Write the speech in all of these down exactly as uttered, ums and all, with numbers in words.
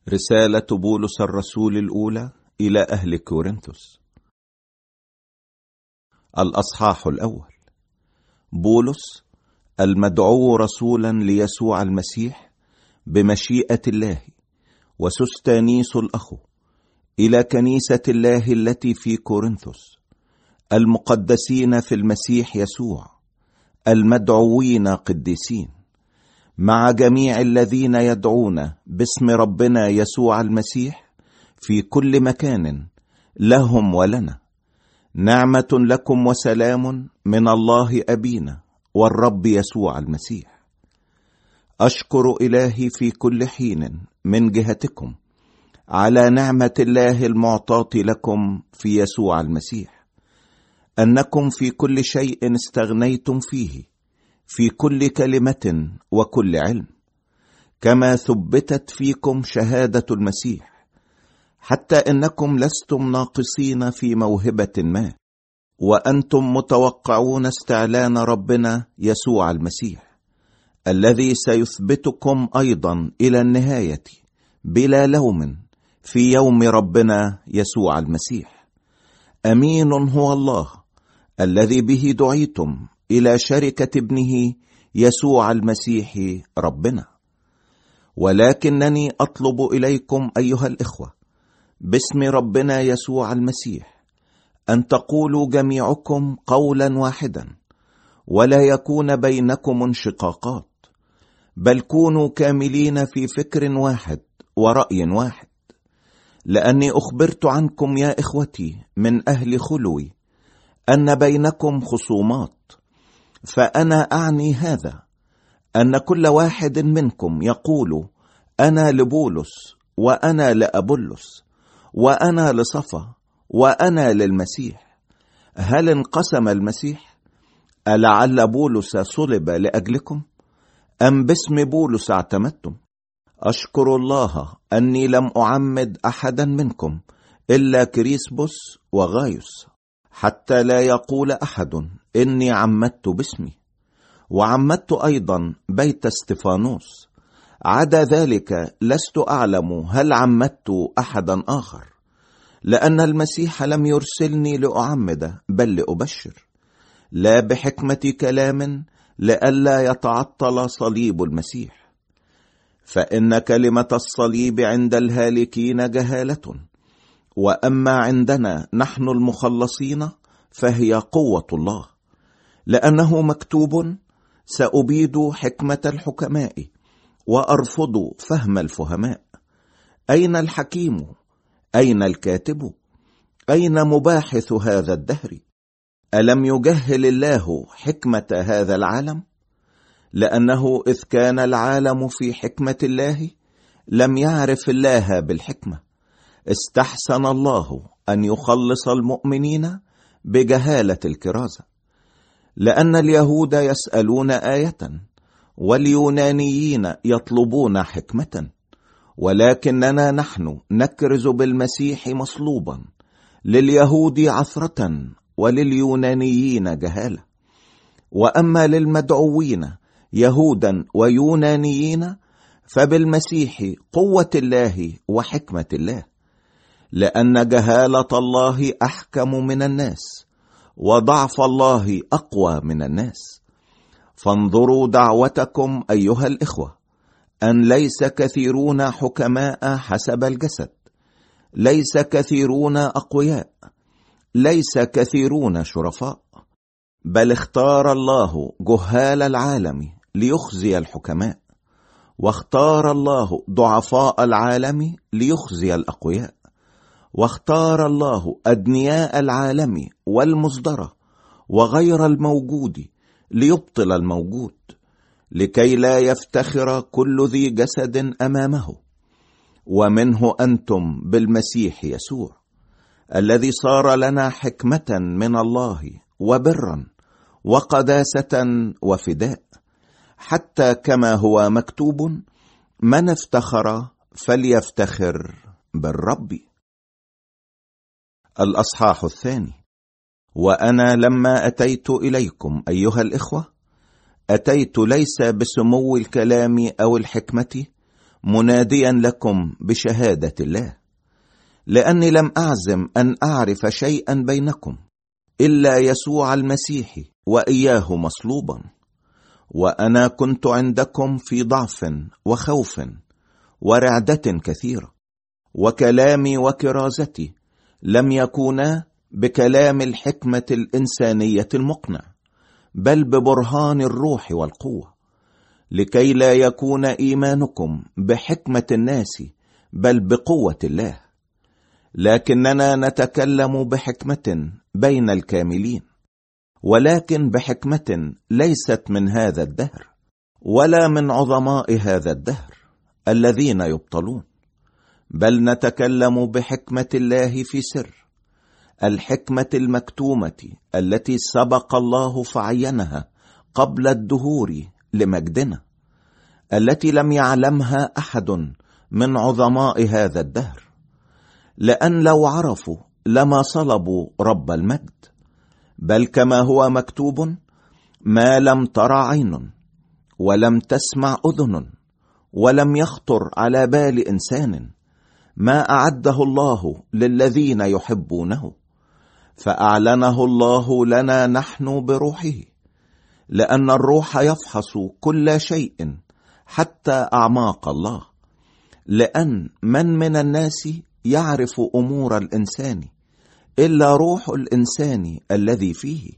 رسالة بولس الرسول الأولى إلى أهل كورنثوس. الأصحاح الأول. بولس المدعو رسولا ليسوع المسيح بمشيئة الله، وسستانيس الأخ، إلى كنيسة الله التي في كورنثوس، المقدسين في المسيح يسوع، المدعوين قديسين، مع جميع الذين يدعون باسم ربنا يسوع المسيح في كل مكان، لهم ولنا نعمة لكم وسلام من الله أبينا والرب يسوع المسيح. أشكر إلهي في كل حين من جهتكم على نعمة الله المعطاة لكم في يسوع المسيح، أنكم في كل شيء استغنيتم فيه، في كل كلمة وكل علم، كما ثبتت فيكم شهادة المسيح، حتى إنكم لستم ناقصين في موهبة ما، وأنتم متوقعون استعلان ربنا يسوع المسيح، الذي سيثبتكم أيضا إلى النهاية بلا لوم في يوم ربنا يسوع المسيح. أمين هو الله الذي به دعيتم إلى شركة ابنه يسوع المسيح ربنا. ولكنني أطلب إليكم أيها الإخوة باسم ربنا يسوع المسيح أن تقولوا جميعكم قولا واحدا، ولا يكون بينكم انشقاقات، بل كونوا كاملين في فكر واحد ورأي واحد. لأني أخبرت عنكم يا إخوتي من أهل خلوي أن بينكم خصومات، فأنا أعني هذا، أن كل واحد منكم يقول أنا لبولس، وأنا لأبولس، وأنا لصفا، وأنا للمسيح. هل انقسم المسيح؟ ألعل بولس صلب لأجلكم؟ أم باسم بولس اعتمدتم؟ أشكر الله أني لم أعمد أحدا منكم إلا كريسبوس وغايوس، حتى لا يقول أحد إني عمدت باسمي. وعمدت أيضا بيت استفانوس، عدا ذلك لست أعلم هل عمدت أحدا آخر، لأن المسيح لم يرسلني لأعمد بل لأبشر، لا بحكمة كلام لئلا يتعطل صليب المسيح. فإن كلمة الصليب عند الهالكين جهالة، وأما عندنا نحن المخلصين فهي قوة الله. لأنه مكتوب سأبيد حكمة الحكماء وأرفض فهم الفهماء. أين الحكيم؟ أين الكاتب؟ أين مباحث هذا الدهر؟ ألم يجهل الله حكمة هذا العالم؟ لأنه إذ كان العالم في حكمة الله لم يعرف الله بالحكمة، استحسن الله أن يخلص المؤمنين بجهالة الكرازة. لأن اليهود يسألون آية، واليونانيين يطلبون حكمة، ولكننا نحن نكرز بالمسيح مصلوبا، لليهود عثرة ولليونانيين جهالة. وأما للمدعوين يهودا ويونانيين فبالمسيح قوة الله وحكمة الله، لأن جهالة الله أحكم من الناس، وضعف الله أقوى من الناس. فانظروا دعوتكم أيها الإخوة، أن ليس كثيرون حكماء حسب الجسد، ليس كثيرون أقوياء، ليس كثيرون شرفاء، بل اختار الله جهال العالم ليخزي الحكماء، واختار الله ضعفاء العالم ليخزي الأقوياء، واختار الله أدنياء العالم والمصدرة وغير الموجود ليبطل الموجود، لكي لا يفتخر كل ذي جسد أمامه. ومنه أنتم بالمسيح يسوع، الذي صار لنا حكمة من الله وبرا وقداسة وفداء، حتى كما هو مكتوب من افتخر فليفتخر بالرب. الأصحاح الثاني. وأنا لما أتيت إليكم أيها الإخوة، أتيت ليس بسمو الكلام أو الحكمة، مناديا لكم بشهادة الله، لأني لم أعزم أن أعرف شيئا بينكم إلا يسوع المسيح وإياه مصلوبا. وأنا كنت عندكم في ضعف وخوف ورعدة كثيرة، وكلامي وكرازتي لم يكونا بكلام الحكمة الإنسانية المقنع، بل ببرهان الروح والقوة، لكي لا يكون إيمانكم بحكمة الناس بل بقوة الله. لكننا نتكلم بحكمة بين الكاملين، ولكن بحكمة ليست من هذا الدهر، ولا من عظماء هذا الدهر الذين يبطلون، بل نتكلم بحكمة الله في سر، الحكمة المكتومة التي سبق الله فعينها قبل الدهور لمجدنا، التي لم يعلمها أحد من عظماء هذا الدهر، لأن لو عرفوا لما صلبوا رب المجد. بل كما هو مكتوب: ما لم ترى عين، ولم تسمع أذن، ولم يخطر على بال إنسان، ما أعده الله للذين يحبونه. فأعلنه الله لنا نحن بروحه، لأن الروح يفحص كل شيء حتى أعماق الله، لأن من من الناس يعرف أمور الإنسان إلا روح الإنسان الذي فيه.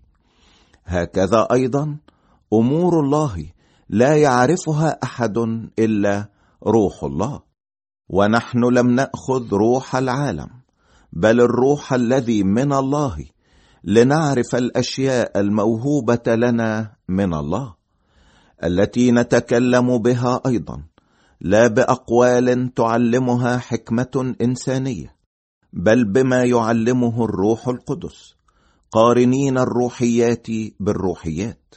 هكذا أيضا أمور الله لا يعرفها أحد إلا روح الله. ونحن لم نأخذ روح العالم، بل الروح الذي من الله، لنعرف الأشياء الموهوبة لنا من الله، التي نتكلم بها أيضا، لا بأقوال تعلمها حكمة إنسانية، بل بما يعلمه الروح القدس، قارنين الروحيات بالروحيات.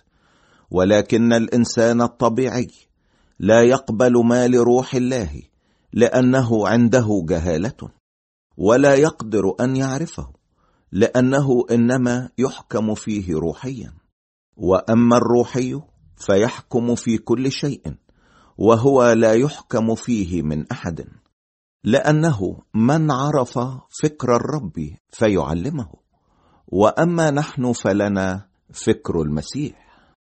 ولكن الإنسان الطبيعي لا يقبل ما لروح الله، لأنه عنده جهالة، ولا يقدر أن يعرفه، لأنه إنما يحكم فيه روحيا. وأما الروحي فيحكم في كل شيء، وهو لا يحكم فيه من أحد، لأنه من عرف فكر الرب فيعلمه. وأما نحن فلنا فكر المسيح.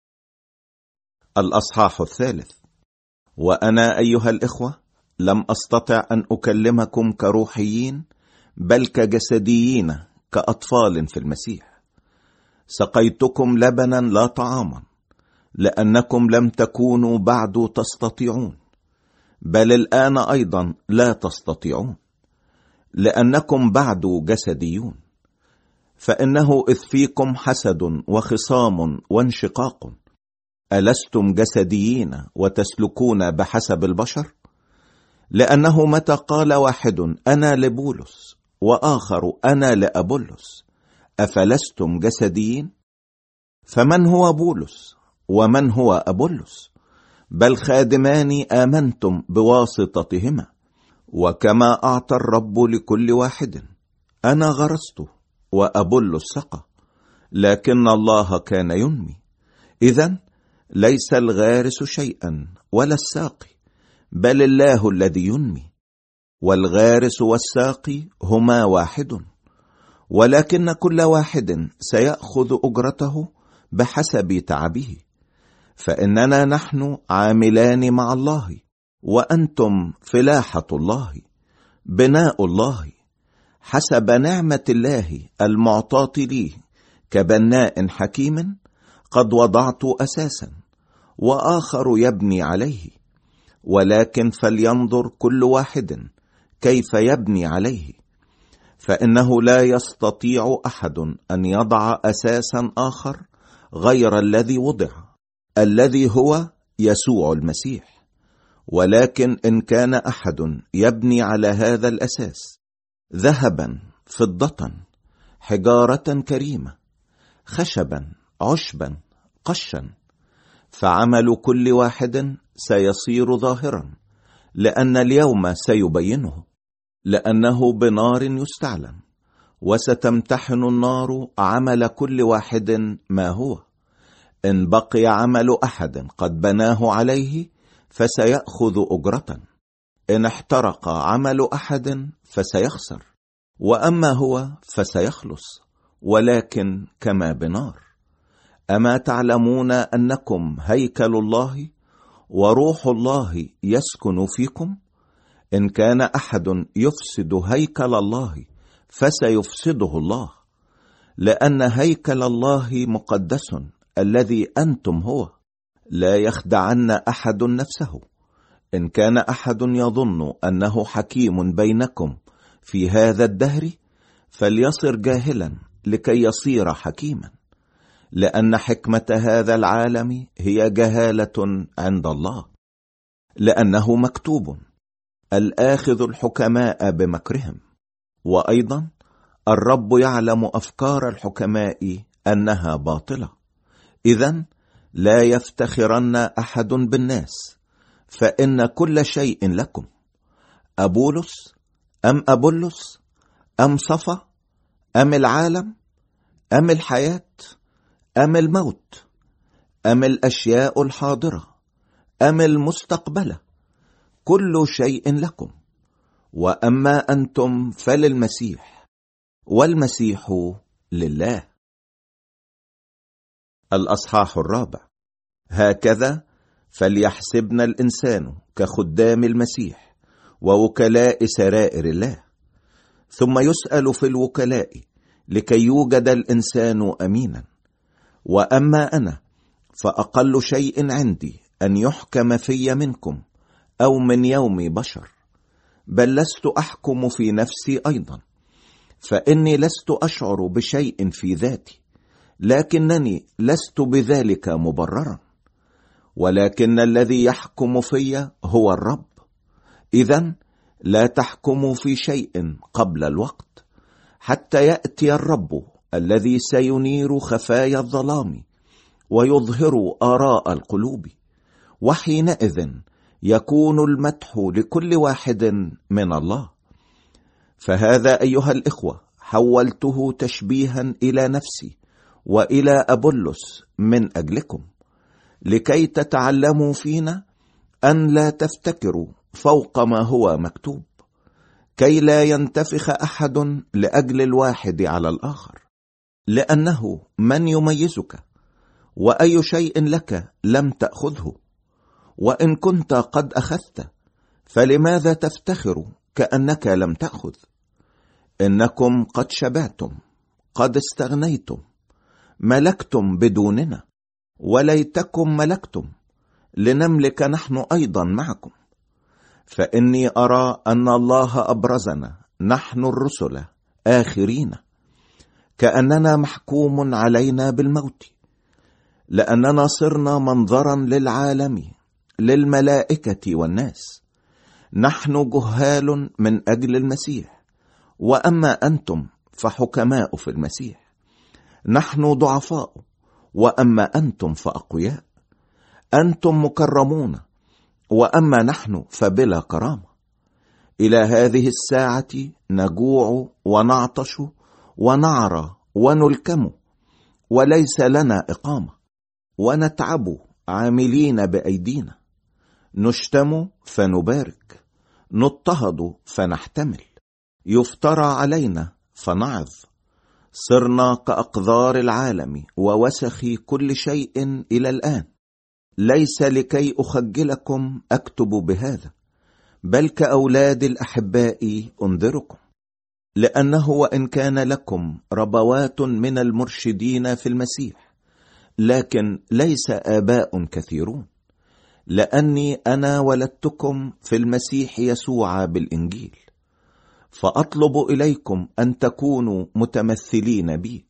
الأصحاح الثالث. وأنا أيها الإخوة لم أستطع أن أكلمكم كروحيين، بل كجسديين، كأطفال في المسيح. سقيتكم لبنا لا طعاما، لأنكم لم تكونوا بعد تستطيعون، بل الآن أيضا لا تستطيعون، لأنكم بعد جسديون. فإنه إذ فيكم حسد وخصام وانشقاق، ألستم جسديين وتسلكون بحسب البشر؟ لأنه متى قال واحد أنا لبولس وآخر أنا لأبولس، أفلستم جسديين؟ فمن هو بولس ومن هو أبولس؟ بل خادمان آمنتم بواسطتهما، وكما أعطى الرب لكل واحد، أنا غرست وأبولس سقى، لكن الله كان ينمي. إذن ليس الغارس شيئا ولا الساقي، بل الله الذي ينمي. والغارس والساقي هما واحد، ولكن كل واحد سيأخذ أجرته بحسب تعبه. فإننا نحن عاملان مع الله، وأنتم فلاحة الله، بناء الله، حسب نعمة الله المعطاة لي كبناء حكيم. قد وضعت أساسا، وآخر يبني عليه، ولكن فلينظر كل واحد كيف يبني عليه. فإنه لا يستطيع أحد أن يضع أساسا آخر غير الذي وضع، الذي هو يسوع المسيح. ولكن إن كان أحد يبني على هذا الأساس ذهبا، فضة، حجارة كريمة، خشبا، عشبا، قشا، فعمل كل واحد سيصير ظاهرا، لأن اليوم سيبينه، لأنه بنار يستعلم، وستمتحن النار عمل كل واحد ما هو. إن بقي عمل أحد قد بناه عليه فسيأخذ أجرة، إن احترق عمل أحد فسيخسر، وأما هو فسيخلص، ولكن كما بنار. أما تعلمون أنكم هيكل الله وروح الله يسكن فيكم؟ إن كان أحد يفسد هيكل الله فسيفسده الله، لأن هيكل الله مقدس الذي أنتم هو. لا يخدعن أحد نفسه. إن كان أحد يظن أنه حكيم بينكم في هذا الدهر فليصر جاهلا لكي يصير حكيما، لأن حكمة هذا العالم هي جهالة عند الله. لأنه مكتوب: الآخذ الحكماء بمكرهم. وأيضا الرب يعلم أفكار الحكماء أنها باطلة. إذن لا يفتخرن أحد بالناس، فإن كل شيء لكم. أبولس أم أبولس أم صفا أم العالم أم الحياة أم الموت أم الأشياء الحاضرة أم المستقبلة، كل شيء لكم. وأما أنتم فللمسيح، والمسيح لله. الأصحاح الرابع. هكذا فليحسبنا الإنسان كخدام المسيح ووكلاء سرائر الله. ثم يسأل في الوكلاء لكي يوجد الإنسان أمينا. وأما أنا فأقل شيء عندي أن يحكم في منكم أو من يوم بشر، بل لست أحكم في نفسي أيضا، فإني لست أشعر بشيء في ذاتي، لكنني لست بذلك مبررا، ولكن الذي يحكم في هو الرب. إذن لا تحكموا في شيء قبل الوقت، حتى يأتي الرب الذي سينير خفايا الظلام ويظهر آراء القلوب، وحينئذ يكون المدح لكل واحد من الله. فهذا أيها الإخوة حولته تشبيها إلى نفسي وإلى أبولس من أجلكم، لكي تتعلموا فينا أن لا تفتكروا فوق ما هو مكتوب، كي لا ينتفخ أحد لأجل الواحد على الآخر. لأنه من يميزك؟ وأي شيء لك لم تأخذه؟ وإن كنت قد أخذت فلماذا تفتخر كأنك لم تأخذ؟ إنكم قد شبعتم، قد استغنيتم، ملكتم بدوننا، وليتكم ملكتم لنملك نحن أيضا معكم. فإني أرى أن الله أبرزنا نحن الرسل آخرين، كأننا محكوم علينا بالموت، لأننا صرنا منظرا للعالم، للملائكة والناس. نحن جهال من أجل المسيح، وأما أنتم فحكماء في المسيح. نحن ضعفاء، وأما أنتم فأقوياء. أنتم مكرمون، وأما نحن فبلا كرامة. إلى هذه الساعة نجوع ونعطش ونعرى ونلكم، وليس لنا إقامة، ونتعب عاملين بأيدينا. نشتم فنبارك، نضطهد فنحتمل، يفترى علينا فنعظ. صرنا كأقذار العالم ووسخ كل شيء إلى الآن. ليس لكي أخجلكم أكتب بهذا، بل كأولاد الأحباء أنذركم. لأنه وإن كان لكم ربوات من المرشدين في المسيح، لكن ليس آباء كثيرون، لأني أنا ولدتكم في المسيح يسوع بالإنجيل. فأطلب إليكم أن تكونوا متمثلين بي.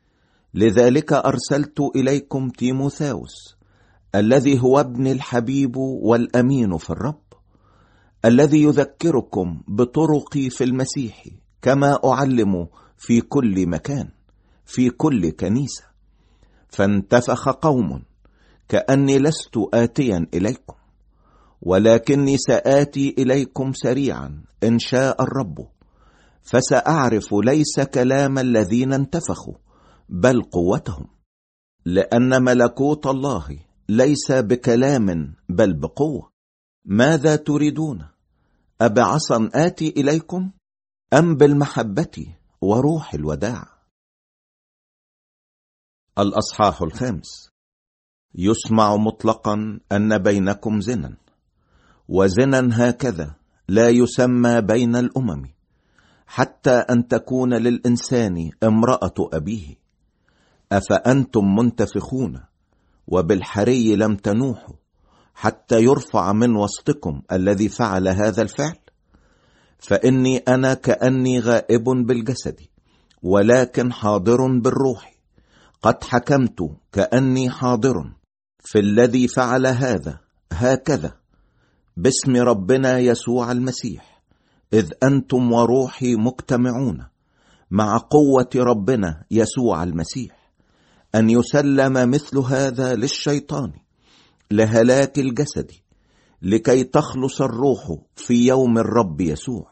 لذلك أرسلت إليكم تيموثاوس، الذي هو ابن الحبيب والأمين في الرب، الذي يذكركم بطرقي في المسيح، كما أعلم في كل مكان في كل كنيسة. فانتفخ قوم كأني لست آتيا إليكم، ولكني سآتي إليكم سريعا إن شاء الرب، فسأعرف ليس كلام الذين انتفخوا، بل قوتهم. لأن ملكوت الله ليس بكلام بل بقوة. ماذا تريدون؟ أبعصا آتي إليكم أم بالمحبة وروح الوداع؟ الأصحاح الخامس. يسمع مطلقا أن بينكم زنا، وزنا هكذا لا يسمى بين الأمم، حتى أن تكون للإنسان امرأة أبيه. أفأنتم منتفخون وبالحري لم تنوحوا حتى يرفع من وسطكم الذي فعل هذا الفعل؟ فإني أنا كأني غائب بالجسد ولكن حاضر بالروح، قد حكمت كأني حاضر في الذي فعل هذا هكذا باسم ربنا يسوع المسيح، إذ أنتم وروحي مجتمعون مع قوة ربنا يسوع المسيح، أن يسلم مثل هذا للشيطان لهلاك الجسد، لكي تخلص الروح في يوم الرب يسوع.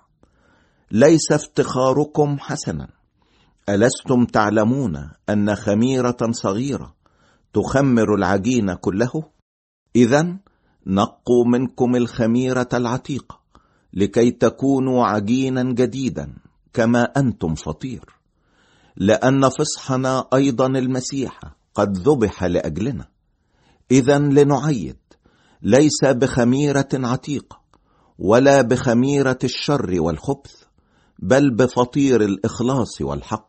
ليس افتخاركم حسنا، ألستم تعلمون أن خميرة صغيرة تخمر العجين كله؟ إذن نقوا منكم الخميرة العتيقة لكي تكونوا عجينا جديدا كما أنتم فطير، لأن فصحنا أيضا المسيح قد ذبح لأجلنا. إذن لنعيد، ليس بخميرة عتيقة ولا بخميرة الشر والخبث، بل بفطير الإخلاص والحق.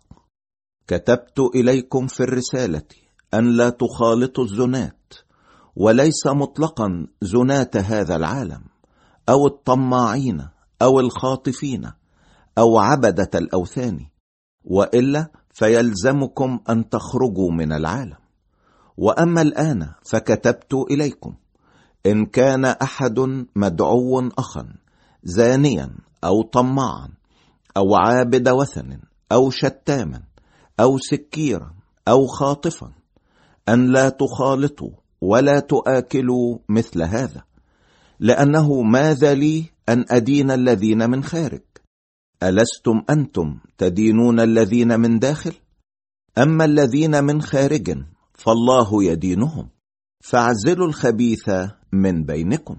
كتبت إليكم في الرسالة أن لا تخالطوا الزنات، وليس مطلقا زنات هذا العالم أو الطماعين أو الخاطفين أو عبدة الأوثان، وإلا فيلزمكم أن تخرجوا من العالم. وأما الآن فكتبت إليكم إن كان أحد مدعو أخا زانيا أو طماعا أو عابد وثن أو شتاما أو سكيرا أو خاطفا، أن لا تخالطوا ولا تآكلوا مثل هذا، لأنه ماذا لي أن أدين الذين من خارج؟ ألستم أنتم تدينون الذين من داخل؟ أما الذين من خارج فالله يدينهم. فاعزلوا الخبيث من بينكم.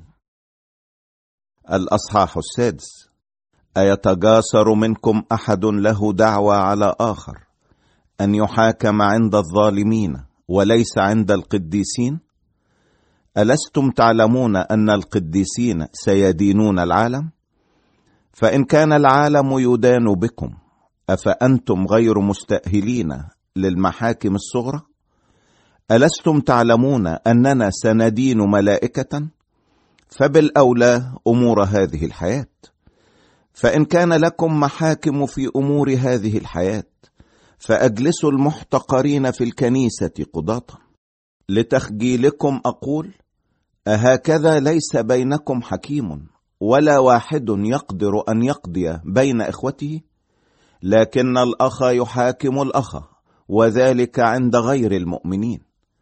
الأصحاح السادس. أيتجاسر منكم أحد له دعوى على آخر أن يحاكم عند الظالمين وليس عند القديسين؟ ألستم تعلمون أن القديسين سيدينون العالم؟ فإن كان العالم يدان بكم، أفأنتم غير مستأهلين للمحاكم الصغرى؟ ألستم تعلمون أننا سندين ملائكة؟ فبالأولى أمور هذه الحياة. فإن كان لكم محاكم في أمور هذه الحياة، فأجلسوا المحتقرين في الكنيسة قضاة. لتخجيلكم أقول: أهكذا ليس بينكم حكيم ولا واحد يقدر أن يقضي بين إخوته؟ لكن الأخ يحاكم الأخ، وذلك عند غير المؤمنين.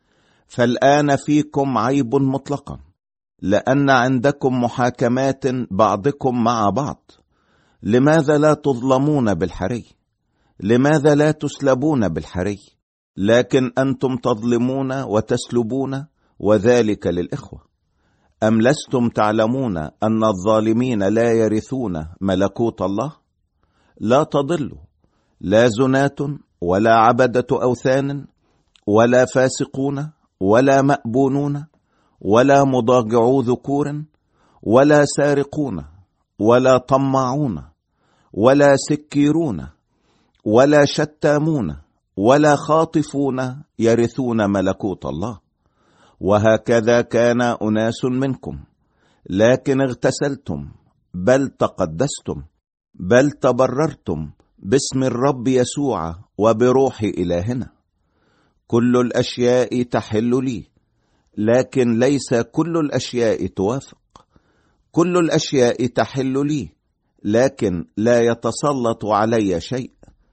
فالآن فيكم عيب مطلقا، لأن عندكم محاكمات بعضكم مع بعض. لماذا لا تظلمون بالحري؟ لماذا لا تسلبون بالحري؟ لكن أنتم تظلمون وتسلبون، وذلك للإخوة. أم لستم تعلمون أن الظالمين لا يرثون ملكوت الله؟ لا تضلوا، لا زنات ولا عبدة أوثان ولا فاسقون ولا مأبونون ولا مضاجعو ذكور ولا سارقون ولا طماعون ولا سكيرون ولا شتامون ولا خاطفون يرثون ملكوت الله. وهكذا كان أناس منكم، لكن اغتسلتم، بل تقدستم، بل تبررتم باسم الرب يسوع وبروح إلهنا. كل الأشياء تحل لي، لكن ليس كل الأشياء توافق. كل الأشياء تحل لي، لكن لا يتسلط علي شيء.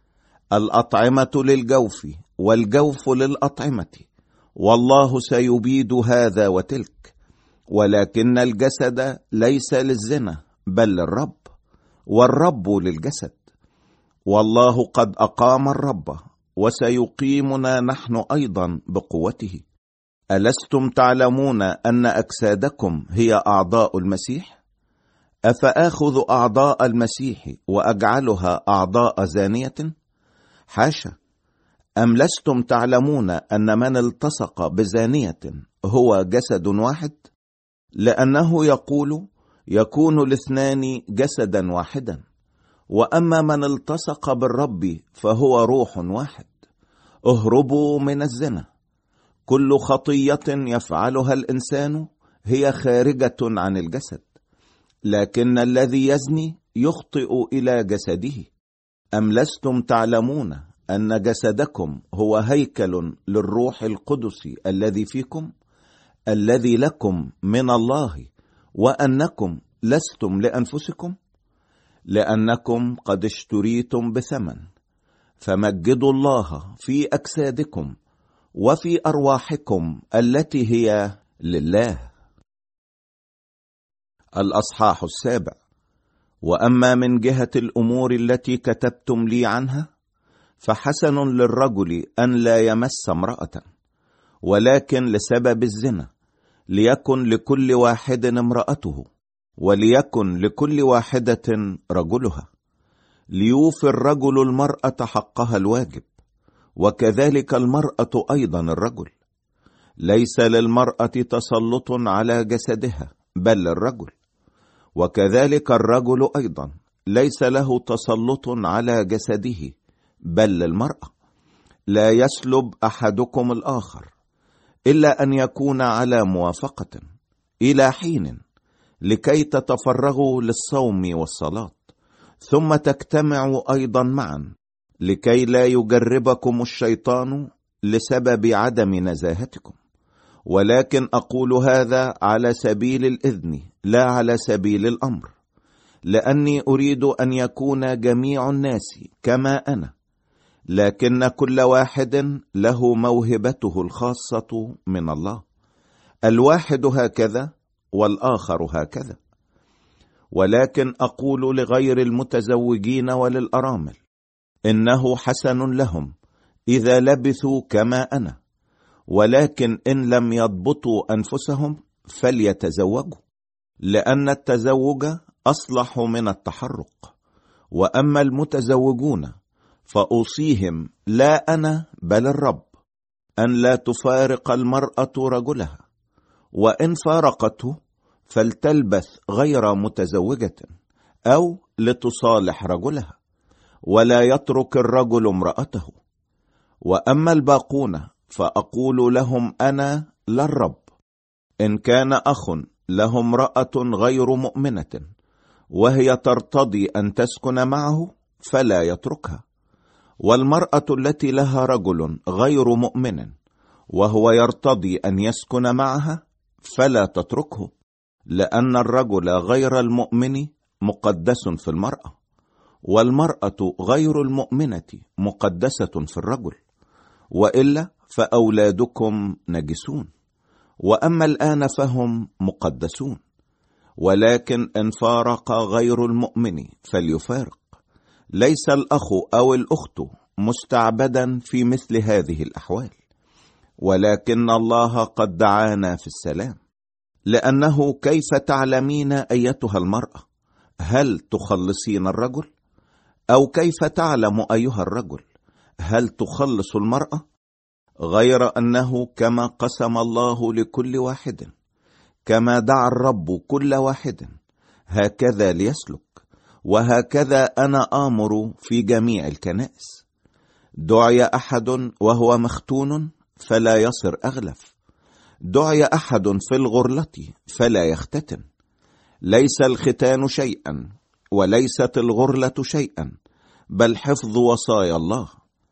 الأطعمة للجوف والجوف للأطعمة، والله سيبيد هذا وتلك. ولكن الجسد ليس للزنا بل للرب، والرب للجسد. والله قد أقام الرب، وسيقيمنا نحن أيضا بقوته. ألستم تعلمون أن أجسادكم هي أعضاء المسيح؟ أفآخذ أعضاء المسيح وأجعلها أعضاء زانية؟ حاشا. أم لستم تعلمون أن من التصق بزانية هو جسد واحد؟ لأنه يقول: يكون الاثنان جسدا واحدا. وأما من التصق بالرب فهو روح واحد. اهربوا من الزنا. كل خطية يفعلها الإنسان هي خارجة عن الجسد، لكن الذي يزني يخطئ إلى جسده. أم لستم تعلمون أن جسدكم هو هيكل للروح القدس الذي فيكم، الذي لكم من الله، وأنكم لستم لأنفسكم؟ لأنكم قد اشتريتم بثمن. فمجدوا الله في أجسادكم وفي أرواحكم التي هي لله. الأصحاح السابع. وأما من جهة الأمور التي كتبتم لي عنها، فحسن للرجل أن لا يمس امرأة، ولكن لسبب الزنا ليكن لكل واحد امرأته، وليكن لكل واحدة رجلها، ليوفي الرجل المرأة حقها الواجب، وكذلك المرأة أيضا الرجل. ليس للمرأة تسلط على جسدها بل الرجل، وكذلك الرجل أيضا ليس له تسلط على جسده بل المرأة. لا يسلب أحدكم الآخر، إلا أن يكون على موافقة إلى حين، لكي تتفرغوا للصوم والصلاة، ثم تجتمعوا أيضا معا، لكي لا يجربكم الشيطان لسبب عدم نزاهتكم. ولكن أقول هذا على سبيل الإذن لا على سبيل الأمر، لأني أريد أن يكون جميع الناس كما أنا، لكن كل واحد له موهبته الخاصة من الله، الواحد هكذا والآخر هكذا. ولكن أقول لغير المتزوجين وللأرامل: إنه حسن لهم إذا لبثوا كما أنا، ولكن إن لم يضبطوا أنفسهم فليتزوجوا، لأن التزوج أصلح من التحرق. وأما المتزوجون فأوصيهم لا أنا بل الرب أن لا تفارق المرأة رجلها، وإن فارقته فلتلبث غير متزوجة، أو لتصالح رجلها، ولا يترك الرجل امرأته. وأما الباقون فأقول لهم أنا لا الرب: إن كان أخ له امرأة غير مؤمنة وهي ترتضي أن تسكن معه فلا يتركها، والمرأة التي لها رجل غير مؤمن وهو يرتضي أن يسكن معها فلا تتركه، لأن الرجل غير المؤمن مقدس في المرأة، والمرأة غير المؤمنة مقدسة في الرجل، وإلا فأولادكم نجسون، وأما الآن فهم مقدسون. ولكن إن فارق غير المؤمن فليفارق. ليس الأخ أو الأخت مستعبدا في مثل هذه الأحوال، ولكن الله قد دعانا في السلام. لأنه كيف تعلمين أيتها المرأة هل تخلصين الرجل؟ أو كيف تعلم أيها الرجل هل تخلص المرأة؟ غير أنه كما قسم الله لكل واحد، كما دعا الرب كل واحد، هكذا ليسلك، وهكذا أنا آمر في جميع الكنائس. دعي أحد وهو مختون فلا يصر أغلف، دعي أحد في الغرلة فلا يختتن. ليس الختان شيئا وليست الغرلة شيئا، بل حفظ وصايا الله.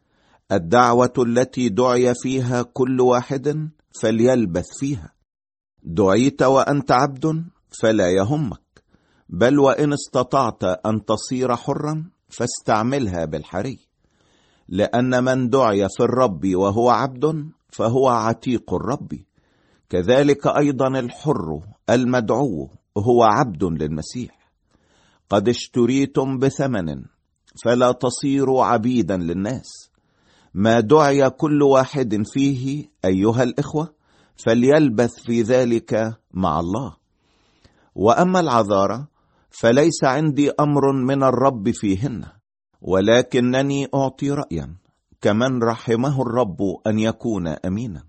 الدعوة التي دعي فيها كل واحد فليلبث فيها. دعيت وأنت عبد فلا يهمك، بل وإن استطعت أن تصير حرا فاستعملها بالحري، لأن من دعي في الرب وهو عبد فهو عتيق الرب. كذلك أيضا الحر المدعو هو عبد للمسيح. قد اشتريتم بثمن، فلا تصيروا عبيدا للناس. ما دعي كل واحد فيه أيها الإخوة فليلبث في ذلك مع الله. وأما العذارى فليس عندي أمر من الرب فيهن، ولكنني أعطي رأيا كمن رحمه الرب أن يكون أمينا.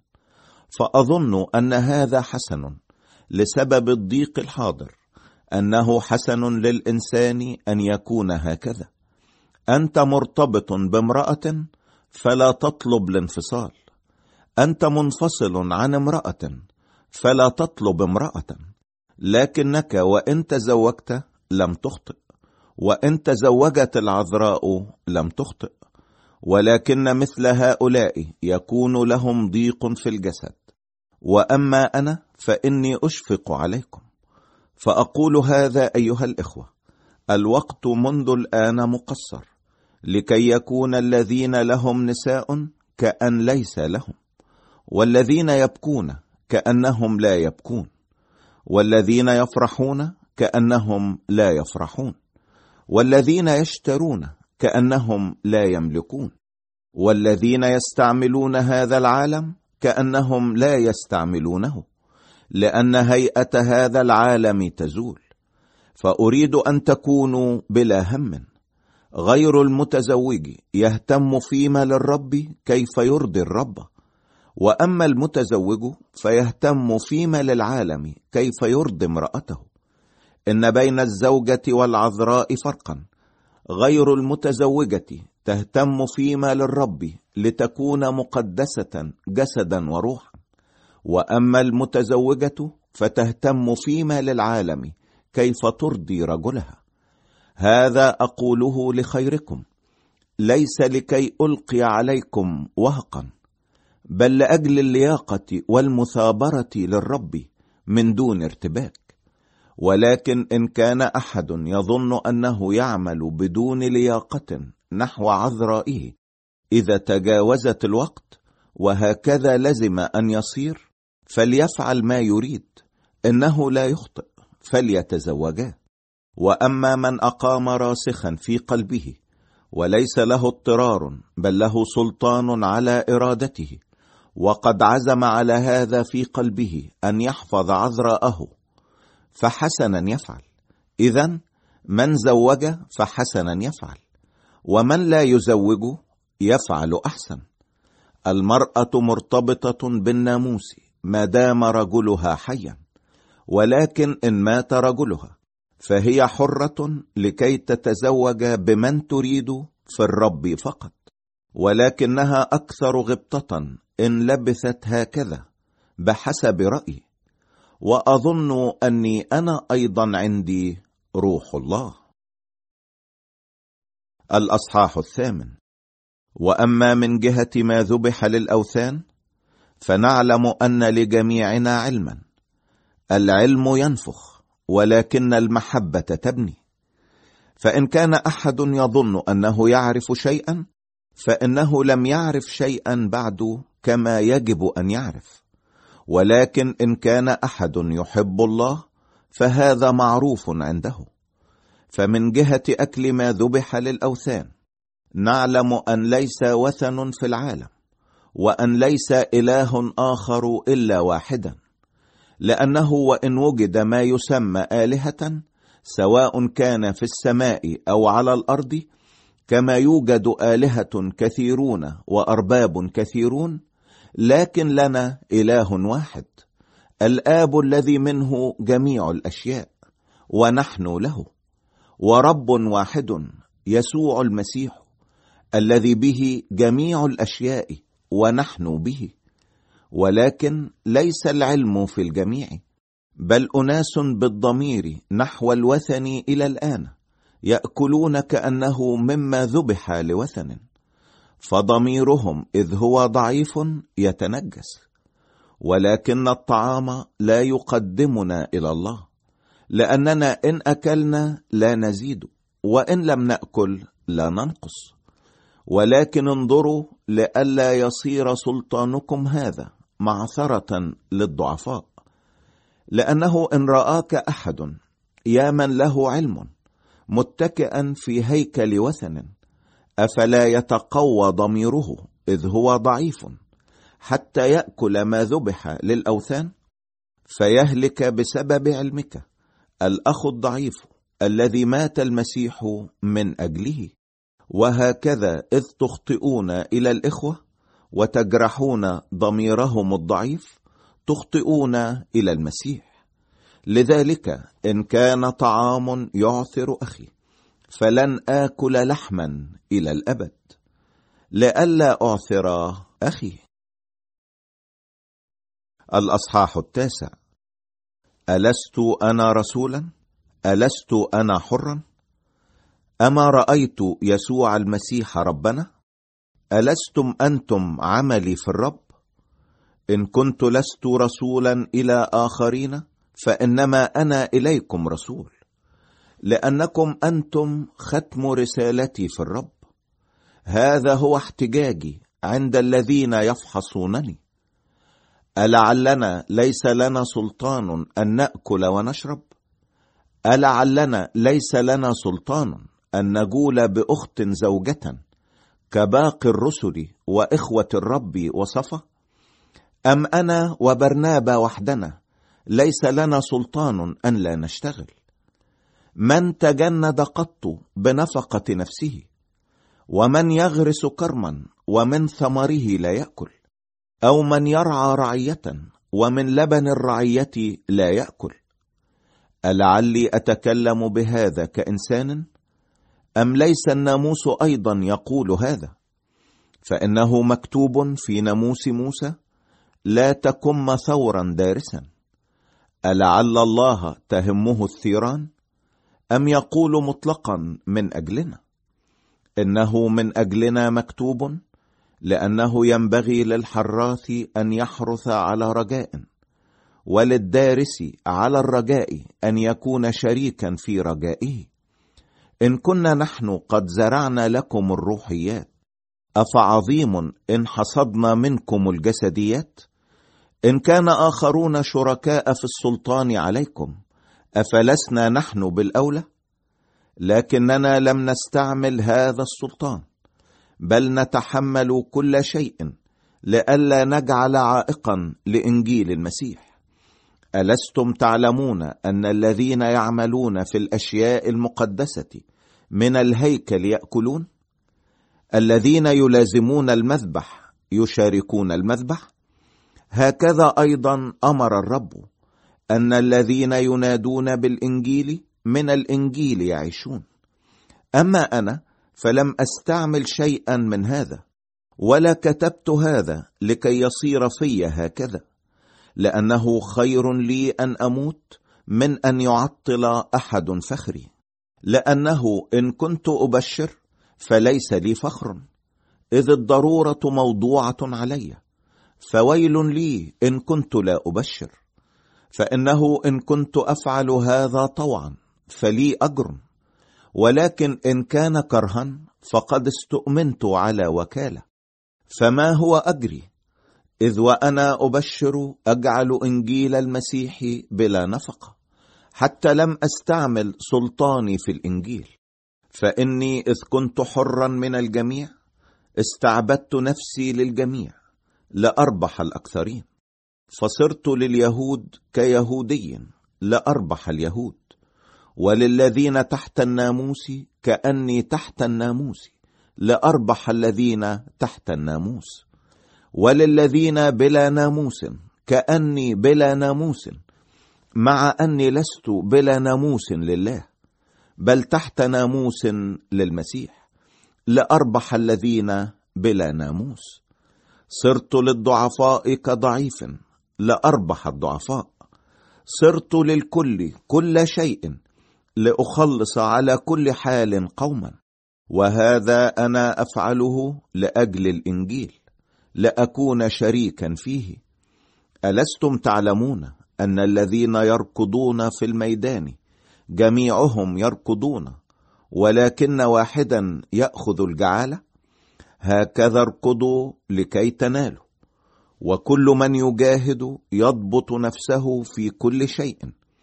فأظن أن هذا حسن لسبب الضيق الحاضر، أنه حسن للإنسان أن يكون هكذا. أنت مرتبط بامرأة فلا تطلب الانفصال، أنت منفصل عن امرأة فلا تطلب امرأة، لكنك وإن تزوجت لم تخطئ، وإن تزوجت العذراء لم تخطئ، ولكن مثل هؤلاء يكون لهم ضيق في الجسد. وأما أنا فإني أشفق عليكم، فأقول هذا أيها الإخوة: الوقت منذ الآن مقصر، لكي يكون الذين لهم نساء كأن ليس لهم، والذين يبكون كأنهم لا يبكون، والذين يفرحون كأنهم لا يفرحون، والذين يشترون كأنهم لا يملكون، والذين يستعملون هذا العالم كأنهم لا يستعملونه، لأن هيئة هذا العالم تزول. فأريد أن تكونوا بلا هم. غير المتزوج يهتم فيما للرب كيف يرضي الرب، وأما المتزوج فيهتم فيما للعالم كيف يرضي امرأته. إن بين الزوجة والعذراء فرقا. غير المتزوجة تهتم فيما للرب لتكون مقدسة جسدا وروحا، وأما المتزوجة فتهتم فيما للعالم كيف ترضي رجلها. هذا أقوله لخيركم، ليس لكي ألقي عليكم وهقا، بل لأجل اللياقة والمثابرة للرب من دون ارتباك. ولكن إن كان أحد يظن أنه يعمل بدون لياقة نحو عذرائه إذا تجاوزت الوقت، وهكذا لزم أن يصير، فليفعل ما يريد، إنه لا يخطئ، فليتزوجا. وأما من أقام راسخا في قلبه وليس له اضطرار بل له سلطان على إرادته، وقد عزم على هذا في قلبه أن يحفظ عذراءه، فحسنا يفعل. إذن من زوج فحسنا يفعل، ومن لا يزوج يفعل أحسن. المرأة مرتبطة بالناموس ما دام رجلها حيا، ولكن إن مات رجلها فهي حرة لكي تتزوج بمن تريد في الرب فقط، ولكنها أكثر غبطة إن لبثت هكذا بحسب رأيي. وأظن أني أنا أيضا عندي روح الله. الأصحاح الثامن. وأما من جهة ما ذبح للأوثان فنعلم أن لجميعنا علما. العلم ينفخ، ولكن المحبة تبني. فإن كان أحد يظن أنه يعرف شيئا، فإنه لم يعرف شيئا بعد كما يجب أن يعرف. ولكن إن كان أحد يحب الله فهذا معروف عنده. فمن جهة أكل ما ذبح للأوثان نعلم أن ليس وثن في العالم، وأن ليس إله آخر إلا واحدا، لأنه وإن وجد ما يسمى آلهة سواء كان في السماء أو على الأرض، كما يوجد آلهة كثيرون وأرباب كثيرون، لكن لنا إله واحد، الآب الذي منه جميع الأشياء ونحن له، ورب واحد يسوع المسيح الذي به جميع الأشياء ونحن به. ولكن ليس العلم في الجميع، بل أناس بالضمير نحو الوثن إلى الآن يأكلون كأنه مما ذبح لوثن، فضميرهم إذ هو ضعيف يتنجس. ولكن الطعام لا يقدمنا إلى الله، لأننا إن أكلنا لا نزيد، وإن لم نأكل لا ننقص. ولكن انظروا لئلا يصير سلطانكم هذا معثرة للضعفاء. لأنه إن رآك أحد يا من له علم متكئا في هيكل وثن، أفلا يتقوى ضميره إذ هو ضعيف حتى يأكل ما ذبح للأوثان؟ فيهلك بسبب علمك الأخ الضعيف الذي مات المسيح من أجله. وهكذا إذ تخطئون إلى الإخوة وتجرحون ضميرهم الضعيف تخطئون إلى المسيح. لذلك إن كان طعام يعثر أخي فلن آكل لحما إلى الأبد لئلا أعثر أخي. الأصحاح التاسع. ألست أنا رسولا؟ ألست أنا حرا؟ أما رأيت يسوع المسيح ربنا؟ ألستم أنتم عملي في الرب؟ إن كنت لست رسولا إلى آخرين فإنما أنا إليكم رسول، لأنكم أنتم ختم رسالتي في الرب. هذا هو احتجاجي عند الذين يفحصونني. ألعلنا ليس لنا سلطان أن نأكل ونشرب؟ ألعلنا ليس لنا سلطان أن نجول بأخت زوجة كباقي الرسل وإخوة الرب وصفة؟ أم أنا وبرنابا وحدنا ليس لنا سلطان أن لا نشتغل؟ من تجند قط بنفقة نفسه؟ ومن يغرس كرما ومن ثمره لا يأكل؟ أو من يرعى رعية ومن لبن الرعية لا يأكل؟ ألعلي أتكلم بهذا كإنسان؟ أم ليس الناموس أيضا يقول هذا؟ فإنه مكتوب في ناموس موسى: لا تكم ثورا دارسا. ألعل الله تهمه الثيران؟ أم يقول مطلقا من أجلنا؟ إنه من أجلنا مكتوب، لأنه ينبغي للحراث أن يحرث على رجاء، وللدارس على الرجاء أن يكون شريكا في رجائه. إن كنا نحن قد زرعنا لكم الروحيات، أفعظيم إن حصدنا منكم الجسديات؟ إن كان آخرون شركاء في السلطان عليكم، أفلسنا نحن بالأولى؟ لكننا لم نستعمل هذا السلطان، بل نتحمل كل شيء لئلا نجعل عائقا لإنجيل المسيح. ألستم تعلمون أن الذين يعملون في الأشياء المقدسة من الهيكل يأكلون؟ الذين يلازمون المذبح يشاركون المذبح؟ هكذا أيضا أمر الرب أن الذين ينادون بالإنجيل من الإنجيل يعيشون. أما أنا فلم أستعمل شيئا من هذا، ولا كتبت هذا لكي يصير في هكذا، لأنه خير لي أن أموت من أن يعطل أحد فخري. لأنه إن كنت أبشر فليس لي فخر، إذ الضرورة موضوعة علي، فويل لي إن كنت لا أبشر. فإنه إن كنت أفعل هذا طوعا فلي أجر، ولكن إن كان كرها فقد استؤمنت على وكالة. فما هو أجري؟ إذ وأنا أبشر أجعل إنجيل المسيح بلا نفقة، حتى لم أستعمل سلطاني في الإنجيل. فإني إذ كنت حرا من الجميع استعبدت نفسي للجميع لأربح الأكثرين. فصرت لليهود كيهودي لأربح اليهود، وللذين تحت الناموس كأني تحت الناموس لأربح الذين تحت الناموس، وللذين بلا ناموس كأني بلا ناموس، مع أني لست بلا ناموس لله، بل تحت ناموس للمسيح لأربح الذين بلا ناموس. صرت للضعفاء كضعيف لأربح الضعفاء. صرت للكل كل شيء لأخلص على كل حال قوما، وهذا أنا أفعله لأجل الإنجيل لأكون شريكا فيه. ألستم تعلمون أن الذين يركضون في الميدان جميعهم يركضون، ولكن واحدا يأخذ الجعالة؟ هكذا اركضوا لكي تنالوا. وكل من يجاهد يضبط نفسه في كل شيء،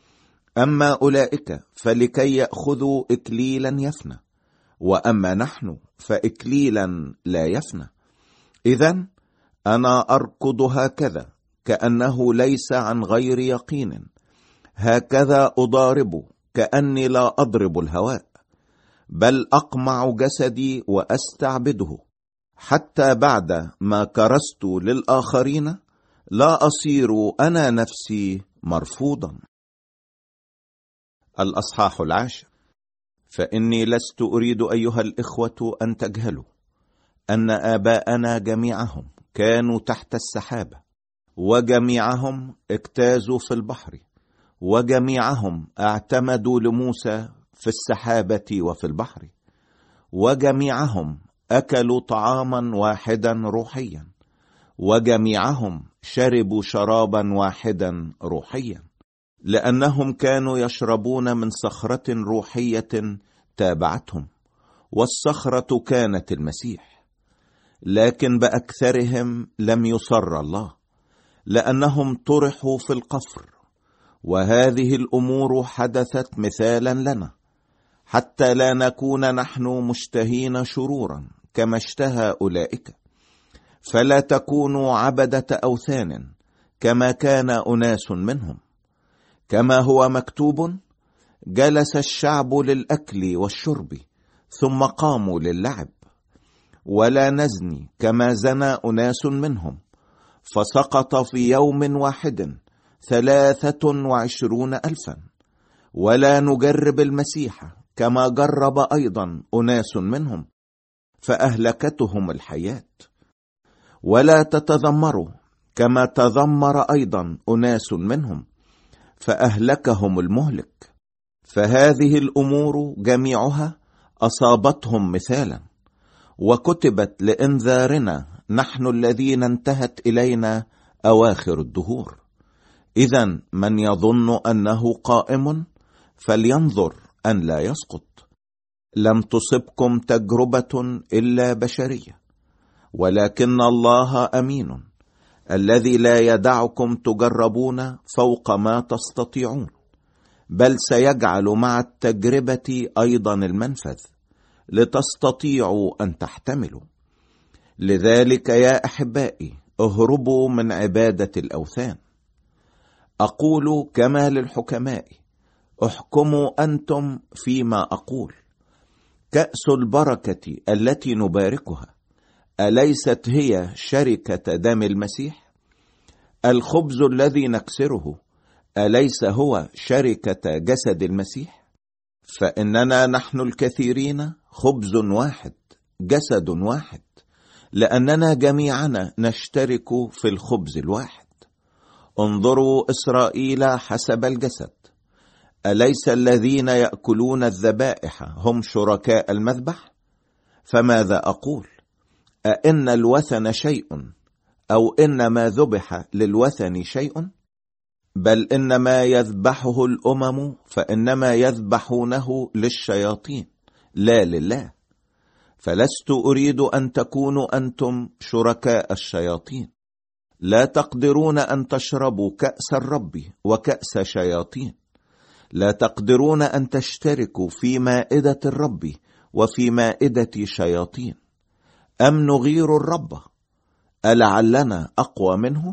أما أولئك فلكي يأخذوا إكليلا يفنى، وأما نحن فإكليلا لا يفنى. إذن أنا أركض هكذا كأنه ليس عن غير يقين، هكذا أضارب كأني لا أضرب الهواء، بل أقمع جسدي وأستعبده، حتى بعد ما كرست للآخرين لا أصير أنا نفسي مرفوضا. الأصحاح العاشر. فإني لست أريد أيها الإخوة أن تجهلوا أن آباءنا جميعهم كانوا تحت السحابة، وجميعهم اجتازوا في البحر، وجميعهم اعتمدوا لموسى في السحابة وفي البحر، وجميعهم أكلوا طعاما واحدا روحيا، وجميعهم شربوا شرابا واحدا روحيا، لأنهم كانوا يشربون من صخرة روحية تابعتهم، والصخرة كانت المسيح. لكن بأكثرهم لم يصر الله، لأنهم طرحوا في القفر. وهذه الأمور حدثت مثالا لنا، حتى لا نكون نحن مشتهين شرورا كما اشتهى أولئك. فلا تكونوا عبدة أوثان كما كان أناس منهم، كما هو مكتوب: جلس الشعب للأكل والشرب ثم قاموا للعب. ولا نزني كما زنى أناس منهم، فسقط في يوم واحد ثلاثة وعشرون ألفا. ولا نجرب المسيح كما جرب أيضا أناس منهم، فأهلكتهم الحياة. ولا تتذمروا كما تذمر أيضا أناس منهم، فأهلكهم المهلك. فهذه الأمور جميعها أصابتهم مثالا، وكتبت لإنذارنا نحن الذين انتهت إلينا أواخر الدهور. إذن من يظن أنه قائم فلينظر أن لا يسقط. لم تصبكم تجربة إلا بشرية، ولكن الله أمين، الذي لا يدعكم تجربون فوق ما تستطيعون، بل سيجعل مع التجربة أيضا المنفذ، لتستطيعوا أن تحتملوا. لذلك يا أحبائي اهربوا من عبادة الأوثان. أقول كما للحكماء: احكموا أنتم فيما أقول. كأس البركة التي نباركها أليست هي شركة دم المسيح؟ الخبز الذي نكسره أليس هو شركة جسد المسيح؟ فإننا نحن الكثيرين خبز واحد جسد واحد، لأننا جميعنا نشترك في الخبز الواحد. انظروا إسرائيل حسب الجسد، أليس الذين يأكلون الذبائح هم شركاء المذبح؟ فماذا أقول؟ أئن الوثن شيء، أو إن ما ذبح للوثن شيء؟ بل إنما يذبحه الأمم فإنما يذبحونه للشياطين لا لله. فلست أريد أن تكونوا أنتم شركاء الشياطين. لا تقدرون أن تشربوا كأس الرب وكأس شياطين. لا تقدرون أن تشتركوا في مائدة الرب وفي مائدة شياطين. أم نغير الرب؟ ألعلنا أقوى منه؟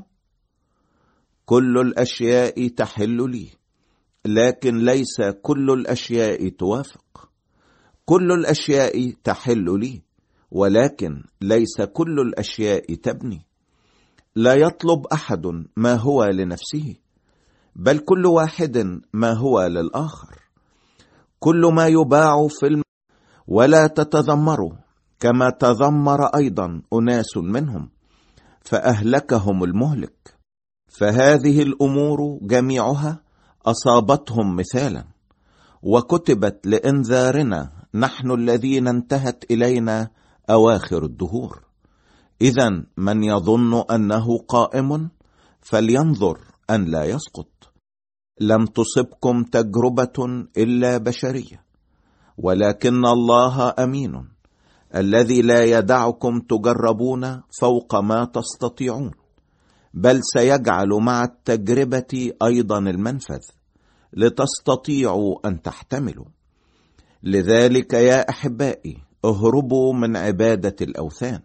كل الأشياء تحل لي، لكن ليس كل الأشياء توافق. كل الأشياء تحل لي، ولكن ليس كل الأشياء تبني. لا يطلب أحد ما هو لنفسه، بل كل واحد ما هو للآخر. كل ما يباع في الم... ولا تتذمروا كما تذمر أيضا أناس منهم، فأهلكهم المهلك. فهذه الأمور جميعها أصابتهم مثالا، وكتبت لإنذارنا نحن الذين انتهت إلينا أواخر الدهور. إذن من يظن أنه قائم فلينظر أن لا يسقط. لم تصبكم تجربة إلا بشرية، ولكن الله أمين، الذي لا يدعكم تجربون فوق ما تستطيعون، بل سيجعل مع التجربة أيضا المنفذ، لتستطيعوا أن تحتملوا. لذلك يا أحبائي اهربوا من عبادة الأوثان.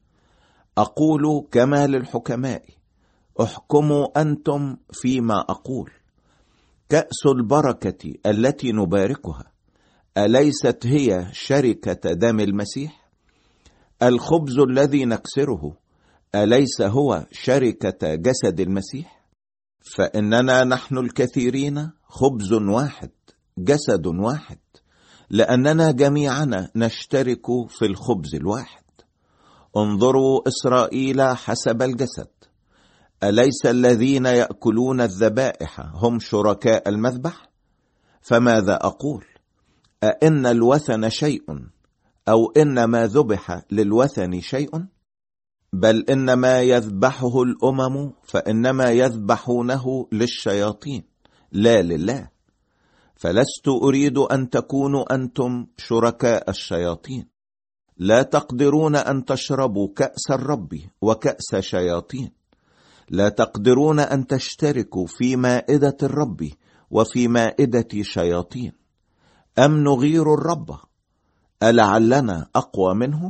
أقول كما للحكماء: احكموا أنتم فيما أقول. كأس البركة التي نباركها أليست هي شركة دم المسيح؟ الخبز الذي نكسره أليس هو شركة جسد المسيح؟ فإننا نحن الكثيرين خبز واحد جسد واحد، لأننا جميعنا نشترك في الخبز الواحد. انظروا إسرائيل حسب الجسد، أليس الذين يأكلون الذبائح هم شركاء المذبح؟ فماذا أقول؟ أئن الوثن شيء، أو إن ما ذبح للوثن شيء؟ بل إن ما يذبحه الأمم فإنما يذبحونه للشياطين لا لله. فلست أريد أن تكونوا أنتم شركاء الشياطين. لا تقدرون أن تشربوا كأس الرب وكأس شياطين. لا تقدرون أن تشتركوا في مائدة الرب وفي مائدة شياطين. أم نغير الرب؟ ألعلنا أقوى منه؟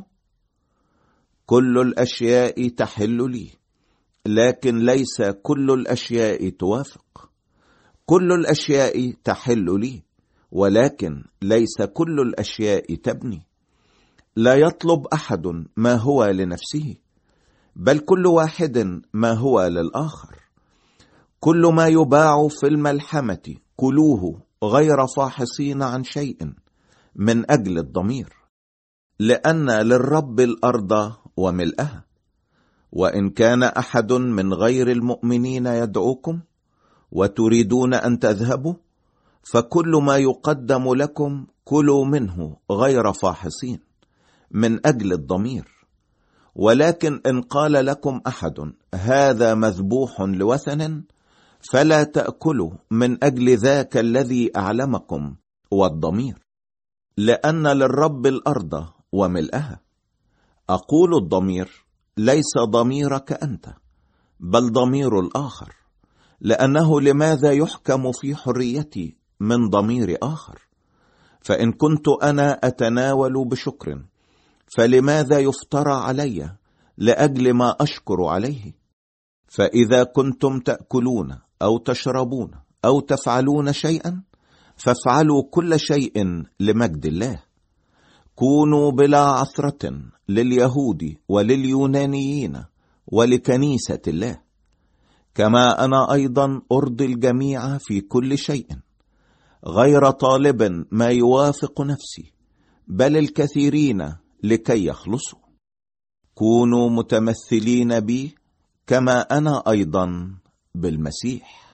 كل الأشياء تحل لي، لكن ليس كل الأشياء توافق. كل الأشياء تحل لي، ولكن ليس كل الأشياء تبني. لا يطلب أحد ما هو لنفسه، بل كل واحد ما هو للآخر. كل ما يباع في الملحمة كلوه غير فاحصين عن شيء من أجل الضمير، لأن للرب الأرض وملئها. وإن كان أحد من غير المؤمنين يدعوكم وتريدون أن تذهبوا، فكل ما يقدم لكم كلوا منه غير فاحصين من أجل الضمير. ولكن إن قال لكم أحد هذا مذبوح لوثن، فلا تأكلوا من أجل ذاك الذي أعلمكم والضمير، لأن للرب الأرض وملئها. أقول الضمير ليس ضميرك أنت، بل ضمير الآخر، لأنه لماذا يحكم في حريتي من ضمير آخر؟ فإن كنت أنا أتناول بشكر، فلماذا يفترى علي لأجل ما أشكر عليه؟ فإذا كنتم تأكلون أو تشربون أو تفعلون شيئا، فافعلوا كل شيء لمجد الله. كونوا بلا عثرة لليهود ولليونانيين ولكنيسة الله. كما أنا أيضا أرضي الجميع في كل شيء، غير طالب ما يوافق نفسي، بل الكثيرين لكي يخلصوا. كونوا متمثلين بي كما أنا أيضا بالمسيح.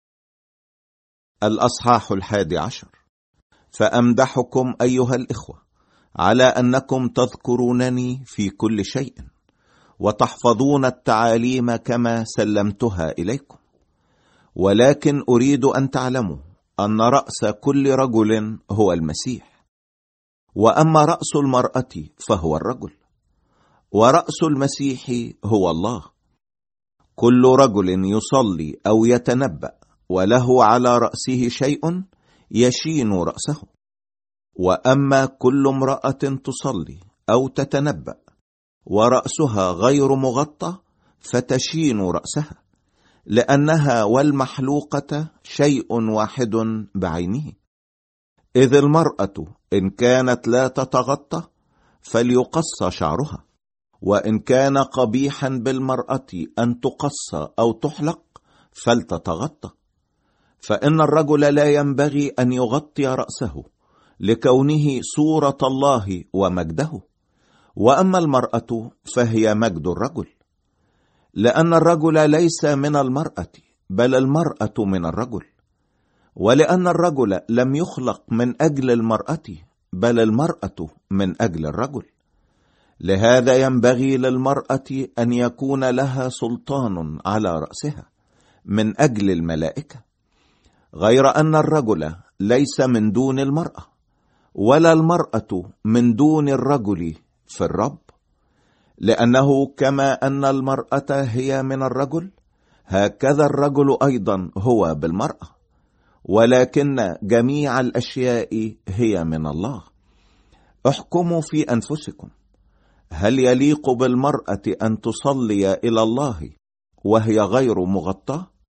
الأصحاح الحادي عشر. فأمدحكم أيها الإخوة على أنكم تذكرونني في كل شيء، وتحفظون التعاليم كما سلمتها إليكم. ولكن أريد أن تعلموا أن رأس كل رجل هو المسيح، وأما رأس المرأة فهو الرجل، ورأس المسيح هو الله. كل رجل يصلي أو يتنبأ وله على رأسه شيء يشين رأسه، وأما كل امرأة تصلي أو تتنبأ ورأسها غير مغطى فتشين رأسها، لأنها والمحلوقة شيء واحد بعينه. إذ المرأة إن كانت لا تتغطى فليقص شعرها، وإن كان قبيحا بالمرأة أن تقص أو تحلق فلتتغطى. فإن الرجل لا ينبغي أن يغطي رأسه لكونه صورة الله ومجده، وأما المرأة فهي مجد الرجل، لأن الرجل ليس من المرأة بل المرأة من الرجل، ولأن الرجل لم يخلق من أجل المرأة بل المرأة من أجل الرجل. لهذا ينبغي للمرأة أن يكون لها سلطان على رأسها من أجل الملائكة، غير أن الرجل ليس من دون المرأة، ولا المرأة من دون الرجل في الرب. لأنه كما أن المرأة هي من الرجل، هكذا الرجل أيضا هو بالمرأة، ولكن جميع الأشياء هي من الله. احكموا في أنفسكم، هل يليق بالمرأة أن تصلي إلى الله وهي غير مغطاة؟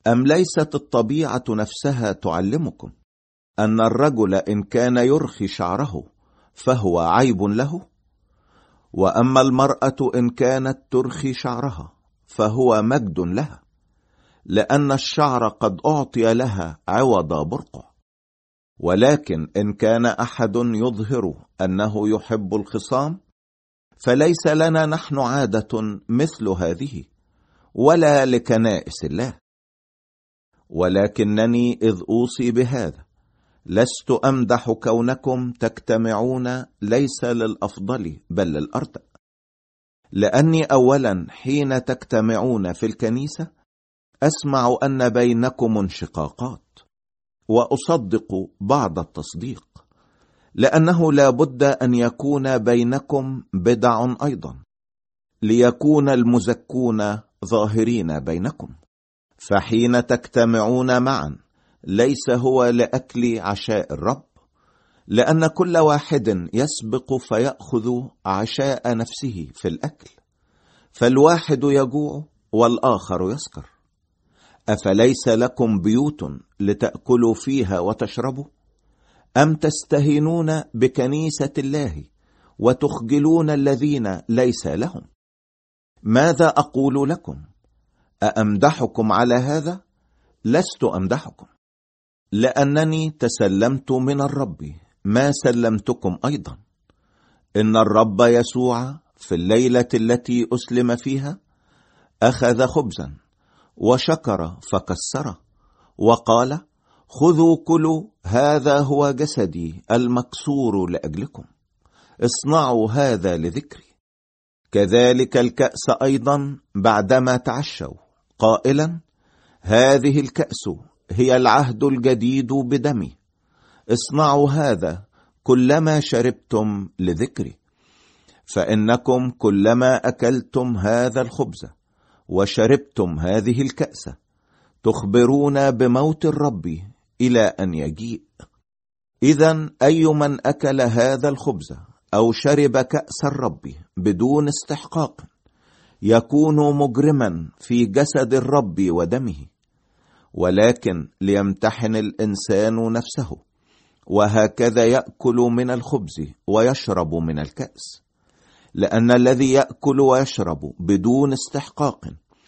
أم ليست الطبيعة نفسها تعلمكم أن الرجل إن كان يرخي شعره فهو عيب له؟ وأما المرأة إن كانت ترخي شعرها فهو مجد لها، لأن الشعر قد أعطي لها عوض برقع. ولكن إن كان أحد يظهر أنه يحب الخصام، فليس لنا نحن عادة مثل هذه، ولا لكنائس الله. ولكنني إذ أوصي بهذا لست أمدح كونكم تجتمعون ليس للأفضل بل للأرض، لأني أولا حين تجتمعون في الكنيسة أسمع أن بينكم انشقاقات، وأصدق بعض التصديق، لأنه لا بد أن يكون بينكم بدع أيضا، ليكون المزكون ظاهرين بينكم. فحين تجتمعون معا ليس هو لأكل عشاء الرب، لأن كل واحد يسبق فيأخذ عشاء نفسه في الأكل، فالواحد يجوع والآخر يسكر. أفليس لكم بيوت لتأكلوا فيها وتشربوا؟ أم تستهينون بكنيسة الله وتخجلون الذين ليس لهم؟ ماذا أقول لكم؟ أأمدحكم على هذا؟ لست أمدحكم، لأنني تسلمت من الرب ما سلمتكم أيضا، إن الرب يسوع في الليلة التي أسلم فيها أخذ خبزا وشكر فكسره وقال: خذوا كلوا، هذا هو جسدي المكسور لأجلكم، اصنعوا هذا لذكري. كذلك الكأس أيضا بعدما تعشوا قائلا: هذه الكأس هي العهد الجديد بدمي، اصنعوا هذا كلما شربتم لذكري. فإنكم كلما أكلتم هذا الخبز وشربتم هذه الكأس تخبرون بموت الرب إلى أن يجيء. إذن أي من أكل هذا الخبز أو شرب كأس الرب بدون استحقاق يكون مجرما في جسد الرب ودمه. ولكن ليمتحن الإنسان نفسه، وهكذا يأكل من الخبز ويشرب من الكأس. لأن الذي يأكل ويشرب بدون استحقاق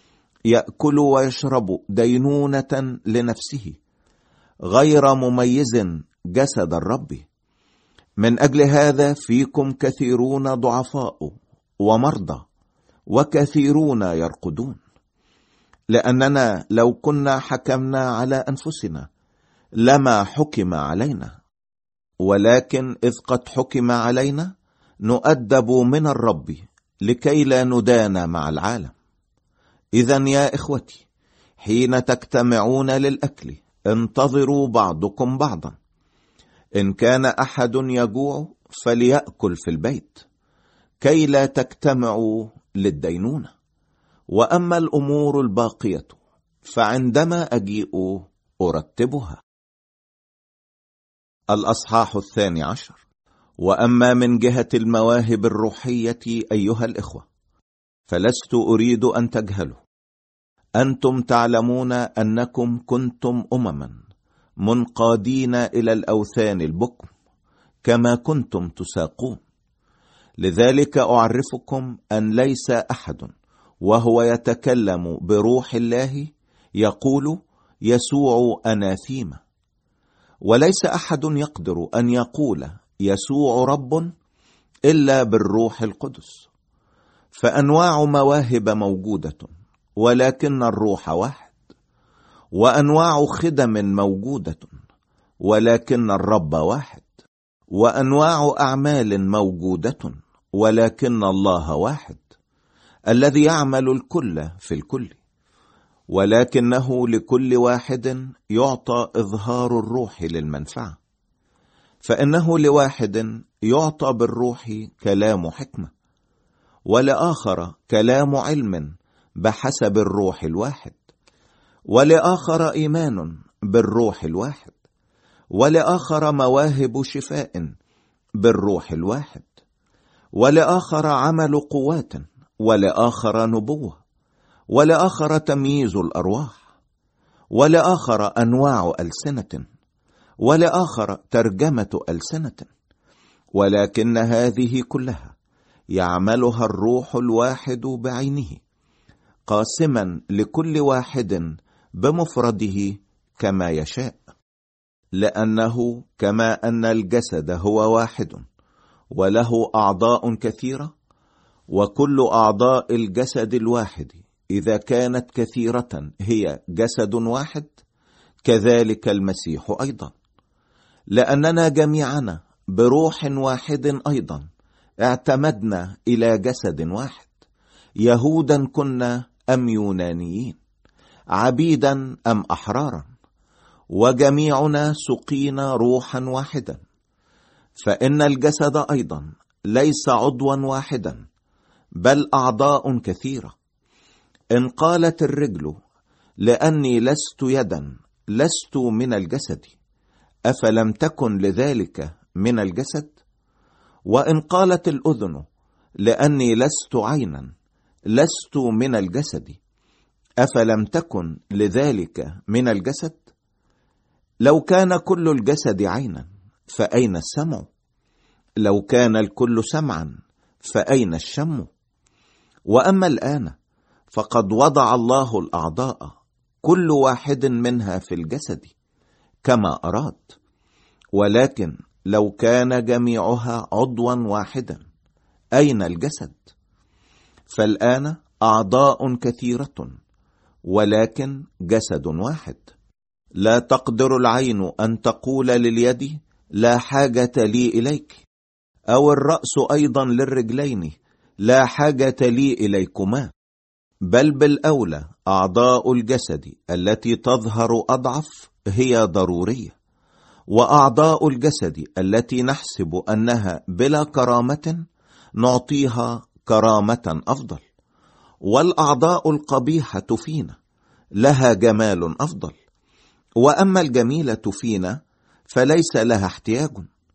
يأكل ويشرب دينونة لنفسه، غير مميز جسد الرب. من أجل هذا فيكم كثيرون ضعفاء ومرضى، وكثيرون يرقدون. لأننا لو كنا حكمنا على أنفسنا لما حكم علينا، ولكن إذ قد حكم علينا نؤدب من الرب لكي لا ندان مع العالم. إذن يا إخوتي، حين تجتمعون للأكل انتظروا بعضكم بعضا. إن كان أحد يجوع فليأكل في البيت، كي لا تجتمعوا للدينونة. وأما الأمور الباقية فعندما أجيء أرتبها. الأصحاح الثاني عشر. وأما من جهة المواهب الروحية أيها الإخوة، فلست أريد أن تجهلوا. أنتم تعلمون أنكم كنتم أمما منقادين إلى الأوثان البكم، كما كنتم تساقون. لذلك أعرفكم أن ليس أحد وهو يتكلم بروح الله يقول يسوع أناثيما، وليس أحد يقدر أن يقول يسوع رب إلا بالروح القدس. فأنواع مواهب موجودة، ولكن الروح واحد. وأنواع خدم موجودة، ولكن الرب واحد. وأنواع أعمال موجودة، ولكن الله واحد، الذي يعمل الكل في الكل. ولكنه لكل واحد يعطى إظهار الروح للمنفعة. فإنه لواحد يعطى بالروح كلام حكمة، ولآخر كلام علم بحسب الروح الواحد، ولآخر إيمان بالروح الواحد، ولآخر مواهب شفاء بالروح الواحد، ولآخر عمل قوات، ولآخر نبوة، ولآخر تمييز الأرواح، ولآخر أنواع ألسنة، ولآخر ترجمة ألسنة، ولكن هذه كلها يعملها الروح الواحد بعينه، قاسما لكل واحد بمفرده كما يشاء. لأنه كما أن الجسد هو واحد وله أعضاء كثيرة، وكل أعضاء الجسد الواحد إذا كانت كثيرة هي جسد واحد، كذلك المسيح أيضا. لأننا جميعنا بروح واحد أيضا اعتمدنا إلى جسد واحد، يهودا كنا أم يونانيين، عبيدا أم أحرارا، وجميعنا سقينا روحا واحدا. فإن الجسد أيضا ليس عضوا واحدا، بل أعضاء كثيرة. إن قالت الرجل لأني لست يدا لست من الجسد، أفلم تكن لذلك من الجسد؟ وإن قالت الأذن لأني لست عينا لست من الجسد، أفلم تكن لذلك من الجسد؟ لو كان كل الجسد عينا فأين السمع؟ لو كان الكل سمعا فأين الشم؟ وأما الآن فقد وضع الله الأعضاء كل واحد منها في الجسد كما أراد، ولكن لو كان جميعها عضوا واحدا أين الجسد؟ فالآن أعضاء كثيرة ولكن جسد واحد. لا تقدر العين أن تقول لليد لا حاجة لي إليك، أو الرأس أيضا للرجلين لا حاجة لي إليكما، بل بالأولى أعضاء الجسد التي تظهر أضعف هي ضرورية، وأعضاء الجسد التي نحسب أنها بلا كرامة نعطيها كرامة أفضل، والأعضاء القبيحة فينا لها جمال أفضل، وأما الجميلة فينا فليس لها احتياج.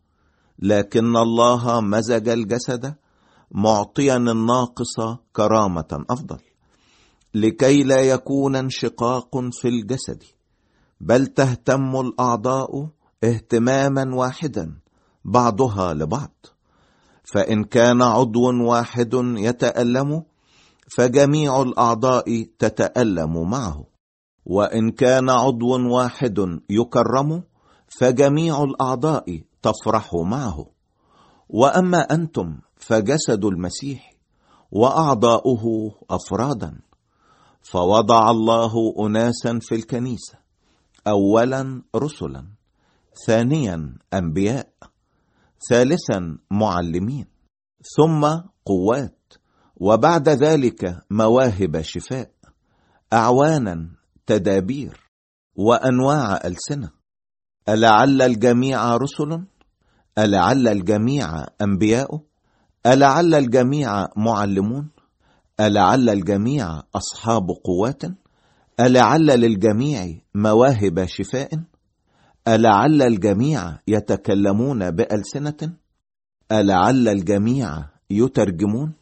لكن الله مزج الجسد معطيا الناقص كرامة أفضل، لكي لا يكون انشقاق في الجسد، بل تهتم الأعضاء اهتماما واحدا بعضها لبعض. فإن كان عضو واحد يتألم فجميع الأعضاء تتألم معه، وإن كان عضو واحد يكرم فجميع الأعضاء تفرح معه. وأما أنتم فجسد المسيح وأعضاؤه أفرادا. فوضع الله أناسا في الكنيسة، أولا رسلا، ثانيا أنبياء، ثالثا معلمين، ثم قوات، وبعد ذلك مواهب شفاء، أعوانا، تدابير، وأنواع ألسنة. ألعل الجميع رسل؟ ألعل الجميع أنبياء؟ ألعل الجميع معلمون؟ ألعل الجميع أصحاب قوات؟ ألعل للجميع مواهب شفاء؟ ألعل الجميع يتكلمون بألسنة؟ ألعل الجميع يترجمون؟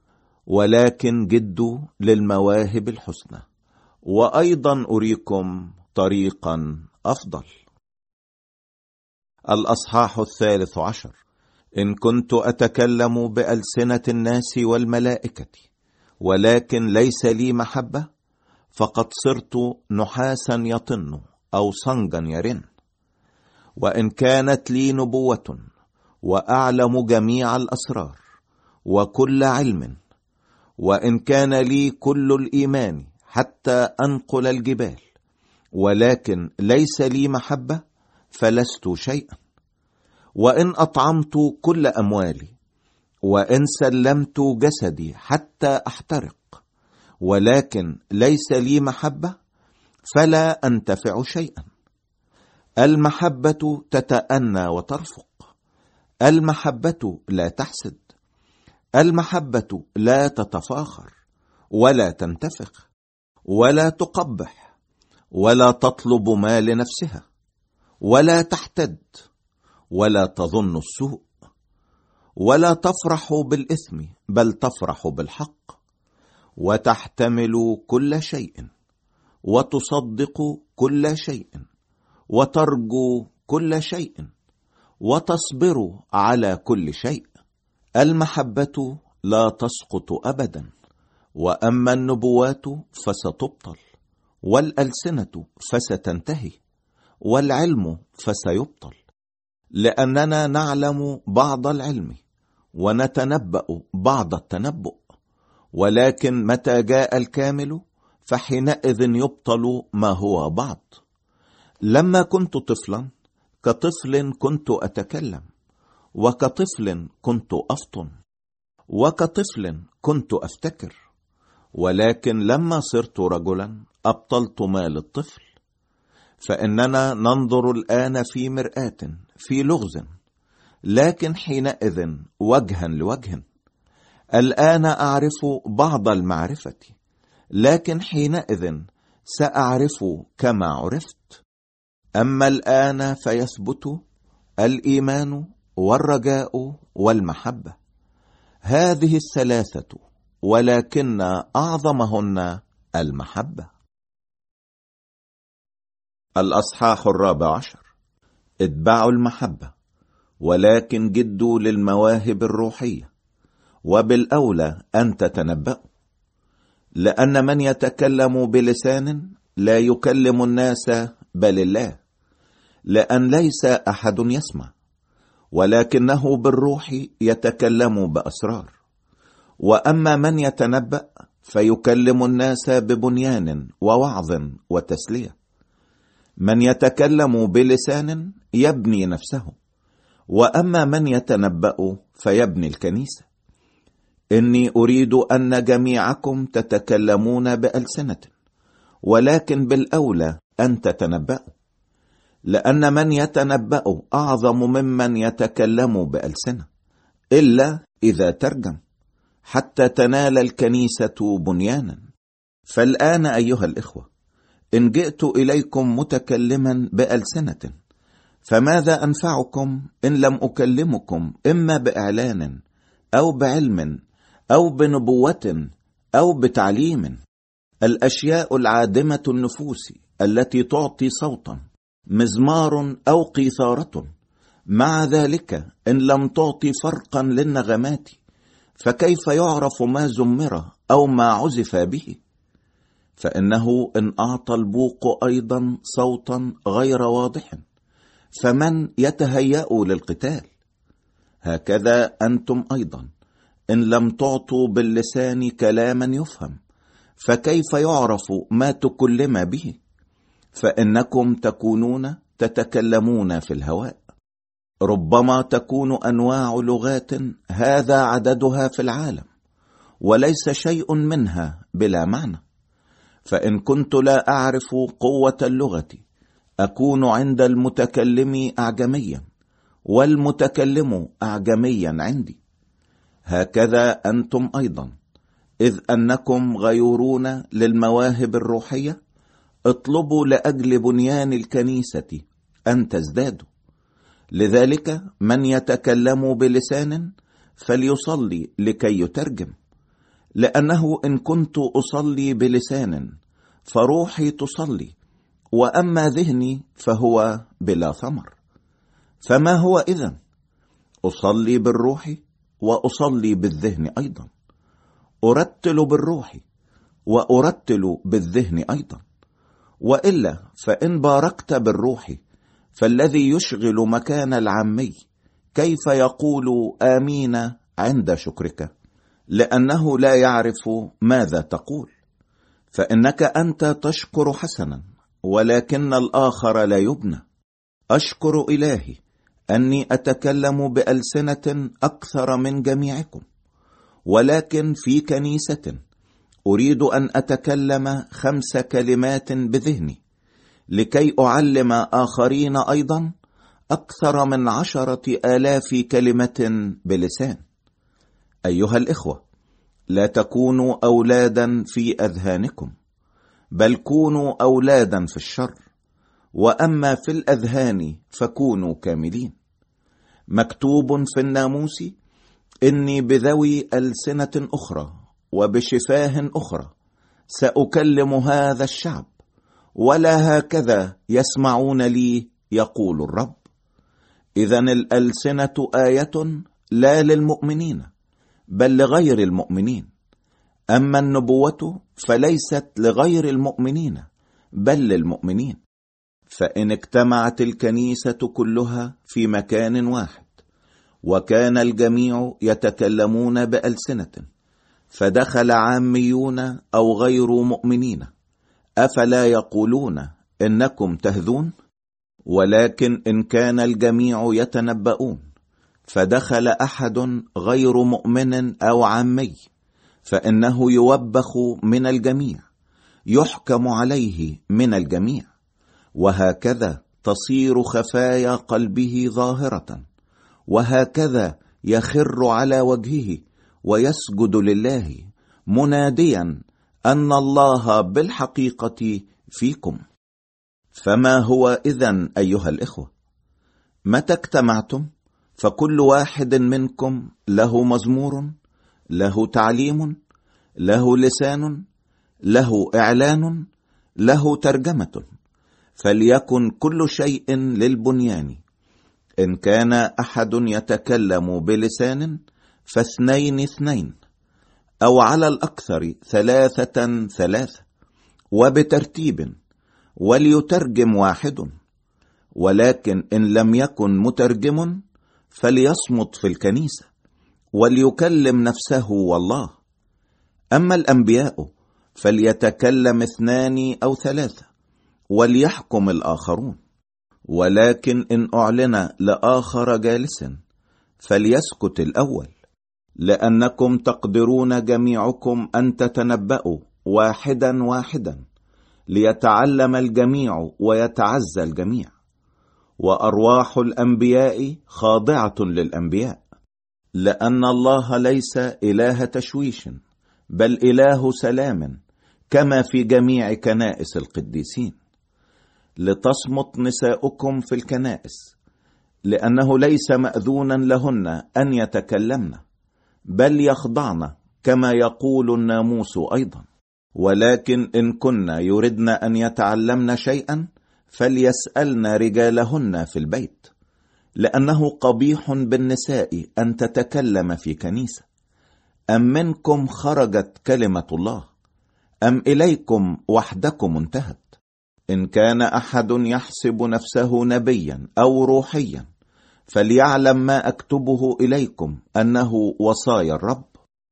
ولكن جدوا للمواهب الحسنى، وأيضا أريكم طريقا أفضل. الأصحاح الثالث عشر. إن كنت أتكلم بألسنة الناس والملائكة ولكن ليس لي محبة، فقد صرت نحاسا يطن أو صنجا يرن. وإن كانت لي نبوة وأعلم جميع الأسرار وكل علم، وإن كان لي كل الإيمان حتى أنقل الجبال، ولكن ليس لي محبة، فلست شيئا. وإن أطعمت كل أموالي، وإن سلمت جسدي حتى أحترق، ولكن ليس لي محبة، فلا أنتفع شيئا. المحبة تتأنى وترفق، المحبة لا تحسد، المحبة لا تتفاخر ولا تنتفخ ولا تقبح، ولا تطلب ما لنفسها، ولا تحتد، ولا تظن السوء، ولا تفرح بالإثم، بل تفرح بالحق، وتحتمل كل شيء، وتصدق كل شيء، وترجو كل شيء، وتصبر على كل شيء. المحبة لا تسقط أبدا. وأما النبوات فستبطل، والألسنة فستنتهي، والعلم فسيبطل، لأننا نعلم بعض العلم ونتنبأ بعض التنبؤ. ولكن متى جاء الكامل فحينئذ يبطل ما هو بعض. لما كنت طفلا كطفل كنت أتكلم، وكطفل كنت أفطن، وكطفل كنت أفتكر. ولكن لما صرت رجلا أبطلت ما للطفل. فإننا ننظر الآن في مرآة في لغز، لكن حينئذ وجها لوجه. الآن أعرف بعض المعرفة، لكن حينئذ سأعرف كما عرفت. أما الآن فيثبت الإيمان والرجاء والمحبة، هذه الثلاثة، ولكن أعظمهن المحبة. الأصحاح الرابع عشر. اتبعوا المحبة، ولكن جدوا للمواهب الروحية، وبالأولى أن تتنبأوا. لأن من يتكلم بلسان لا يكلم الناس بل الله، لأن ليس أحد يسمع، ولكنه بالروح يتكلم بأسرار. وأما من يتنبأ فيكلم الناس ببنيان ووعظ وتسلية. من يتكلم بلسان يبني نفسه، وأما من يتنبأ فيبني الكنيسة. إني أريد أن جميعكم تتكلمون بألسنة، ولكن بالأولى أن تتنبأوا، لأن من يتنبأ أعظم ممن يتكلم بألسنة، إلا إذا ترجم، حتى تنال الكنيسة بنيانا. فالآن أيها الإخوة، إن جئت إليكم متكلما بألسنة، فماذا أنفعكم إن لم أكلمكم إما بإعلان أو بعلم أو بنبوة أو بتعليم؟ الأشياء العادمة النفوس التي تعطي صوتا، مزمار أو قيثارة، مع ذلك إن لم تعطي فرقا للنغمات، فكيف يعرف ما زمر أو ما عزف به؟ فإنه إن أعطى البوق أيضا صوتا غير واضح، فمن يتهيأ للقتال؟ هكذا أنتم أيضا إن لم تعطوا باللسان كلاما يفهم، فكيف يعرف ما تكلم به؟ فإنكم تكونون تتكلمون في الهواء. ربما تكون أنواع لغات هذا عددها في العالم، وليس شيء منها بلا معنى. فإن كنت لا أعرف قوة اللغة أكون عند المتكلم أعجميا، والمتكلم أعجميا عندي. هكذا أنتم أيضا، إذ أنكم غيورون للمواهب الروحية، اطلبوا لأجل بنيان الكنيسة أن تزدادوا. لذلك من يتكلم بلسان فليصلي لكي يترجم، لأنه إن كنت أصلي بلسان فروحي تصلي، وأما ذهني فهو بلا ثمر. فما هو إذن؟ أصلي بالروح وأصلي بالذهن أيضا، أرتل بالروح وأرتل بالذهن أيضا. وإلا فإن باركت بالروح فالذي يشغل مكان العامي كيف يقول آمين عند شكرك؟ لأنه لا يعرف ماذا تقول. فإنك أنت تشكر حسنا، ولكن الآخر لا يبنى. أشكر إلهي أني أتكلم بألسنة أكثر من جميعكم، ولكن في كنيسة أريد أن أتكلم خمس كلمات بذهني، لكي أعلم آخرين أيضا أكثر من عشرة آلاف كلمة بلسان. أيها الإخوة، لا تكونوا أولادا في أذهانكم، بل كونوا أولادا في الشر، وأما في الأذهان فكونوا كاملين. مكتوب في الناموس: إني بذوي ألسنة أخرى وبشفاه أخرى سأكلم هذا الشعب، ولا هكذا يسمعون لي يقول الرب. إذن الألسنة آية لا للمؤمنين بل لغير المؤمنين، أما النبوة فليست لغير المؤمنين بل للمؤمنين. فإن اجتمعت الكنيسة كلها في مكان واحد وكان الجميع يتكلمون بألسنة فدخل عاميون أو غير مؤمنين، أفلا يقولون إنكم تهذون؟ ولكن إن كان الجميع يتنبؤون فدخل أحد غير مؤمن أو عامي، فإنه يوبخ من الجميع، يحكم عليه من الجميع، وهكذا تصير خفايا قلبه ظاهرة، وهكذا يخر على وجهه ويسجد لله مناديا أن الله بالحقيقة فيكم. فما هو إذن أيها الإخوة؟ متى اجتمعتم فكل واحد منكم له مزمور، له تعليم، له لسان، له إعلان، له ترجمة، فليكن كل شيء للبنيان. إن كان أحد يتكلم بلسان فاثنين اثنين، أو على الأكثر ثلاثة ثلاثة، وبترتيب، وليترجم واحد. ولكن إن لم يكن مترجم فليصمت في الكنيسة وليكلم نفسه والله. أما الأنبياء فليتكلم اثنان أو ثلاثة وليحكم الآخرون. ولكن إن أعلن لآخر جالس فليسكت الأول، لأنكم تقدرون جميعكم أن تتنبأوا واحدا واحدا، ليتعلم الجميع ويتعزى الجميع. وأرواح الأنبياء خاضعة للأنبياء، لأن الله ليس إله تشويش بل إله سلام، كما في جميع كنائس القديسين. لتصمت نساؤكم في الكنائس، لأنه ليس مأذونا لهن أن يتكلمن، بل يخضعن كما يقول الناموس أيضا. ولكن إن كن يردن أن يتعلمن شيئا فليسألن رجالهن في البيت، لأنه قبيح بالنساء أن تتكلم في كنيسة. أم منكم خرجت كلمة الله، أم إليكم وحدكم انتهت؟ إن كان أحد يحسب نفسه نبيا أو روحيا فليعلم ما أكتبه إليكم أنه وصايا الرب.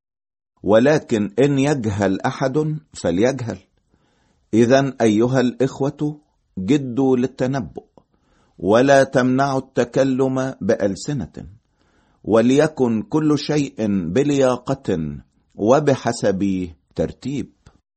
ولكن إن يجهل أحد فليجهل. إذن أيها الإخوة جدوا للتنبؤ، ولا تمنعوا التكلم بألسنة، وليكن كل شيء بلياقة وبحسب ترتيب.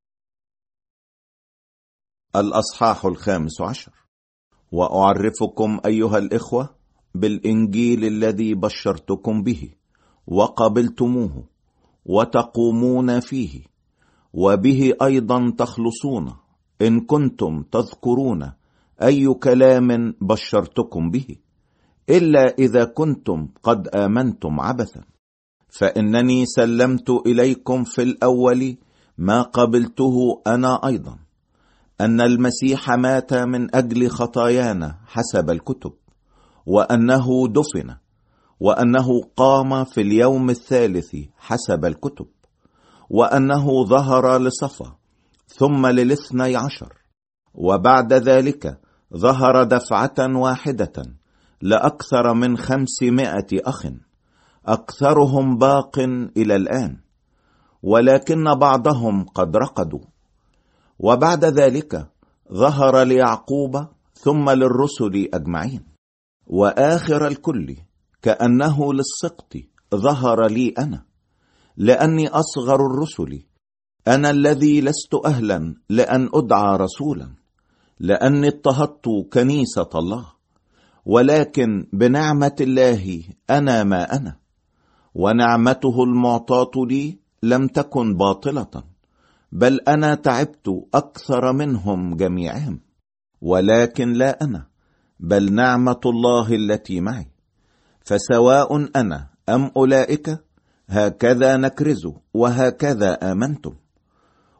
الأصحاح الخامس عشر. وأعرفكم أيها الإخوة بالإنجيل الذي بشرتكم به وقبلتموه وتقومون فيه، وبه أيضا تخلصون إن كنتم تذكرون أي كلام بشرتكم به، إلا إذا كنتم قد آمنتم عبثا. فإنني سلمت إليكم في الأول ما قبلته أنا أيضا، أن المسيح مات من أجل خطايانا حسب الكتب، وأنه دفن، وأنه قام في اليوم الثالث حسب الكتب، وأنه ظهر لصفا ثم للاثني عشر، وبعد ذلك ظهر دفعة واحدة لأكثر من خمسمائة أخ، أكثرهم باق إلى الآن، ولكن بعضهم قد رقدوا. وبعد ذلك ظهر ليعقوب ثم للرسل أجمعين، وآخر الكل كأنه للسقط ظهر لي أنا، لأني أصغر الرسل، أنا الذي لست أهلا لأن أدعى رسولا، لأني اضطهدت كنيسة الله. ولكن بنعمة الله أنا ما أنا، ونعمته المعطاة لي لم تكن باطلة، بل أنا تعبت أكثر منهم جميعهم، ولكن لا أنا بل نعمة الله التي معي. فسواء أنا أم أولئك هكذا نكرز وهكذا آمنتم.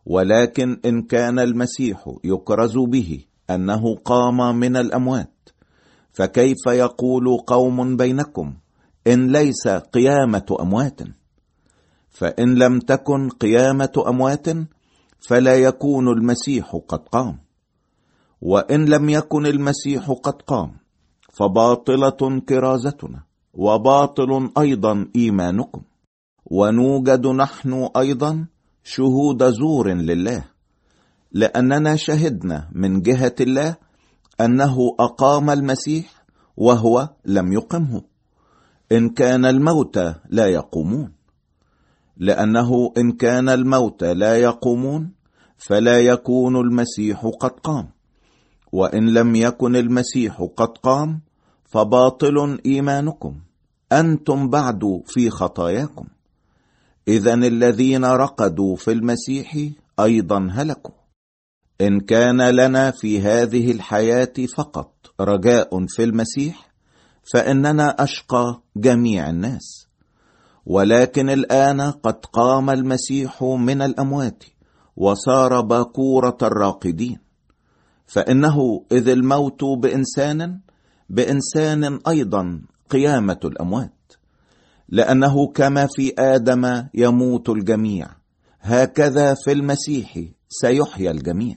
ولكن إن كان المسيح يكرز به أنه قام من الأموات، فكيف يقول قوم بينكم إن ليس قيامة أموات؟ فإن لم تكن قيامة أموات فلا يكون المسيح قد قام، وإن لم يكن المسيح قد قام فباطلة كرازتنا وباطل أيضا إيمانكم، ونوجد نحن أيضا شهود زور لله، لأننا شهدنا من جهة الله أنه أقام المسيح وهو لم يقمه، إن كان الموتى لا يقومون. لأنه إن كان الموتى لا يقومون فلا يكون المسيح قد قام، وإن لم يكن المسيح قد قام فباطل إيمانكم، أنتم بعد في خطاياكم. إذن الذين رقدوا في المسيح أيضا هلكوا. إن كان لنا في هذه الحياة فقط رجاء في المسيح فإننا أشقى جميع الناس، ولكن الآن قد قام المسيح من الأموات وصار باكورة الراقدين. فإنه إذ الموت بإنسان بإنسان أيضا قيامة الأموات، لأنه كما في آدم يموت الجميع هكذا في المسيح سيحيا الجميع،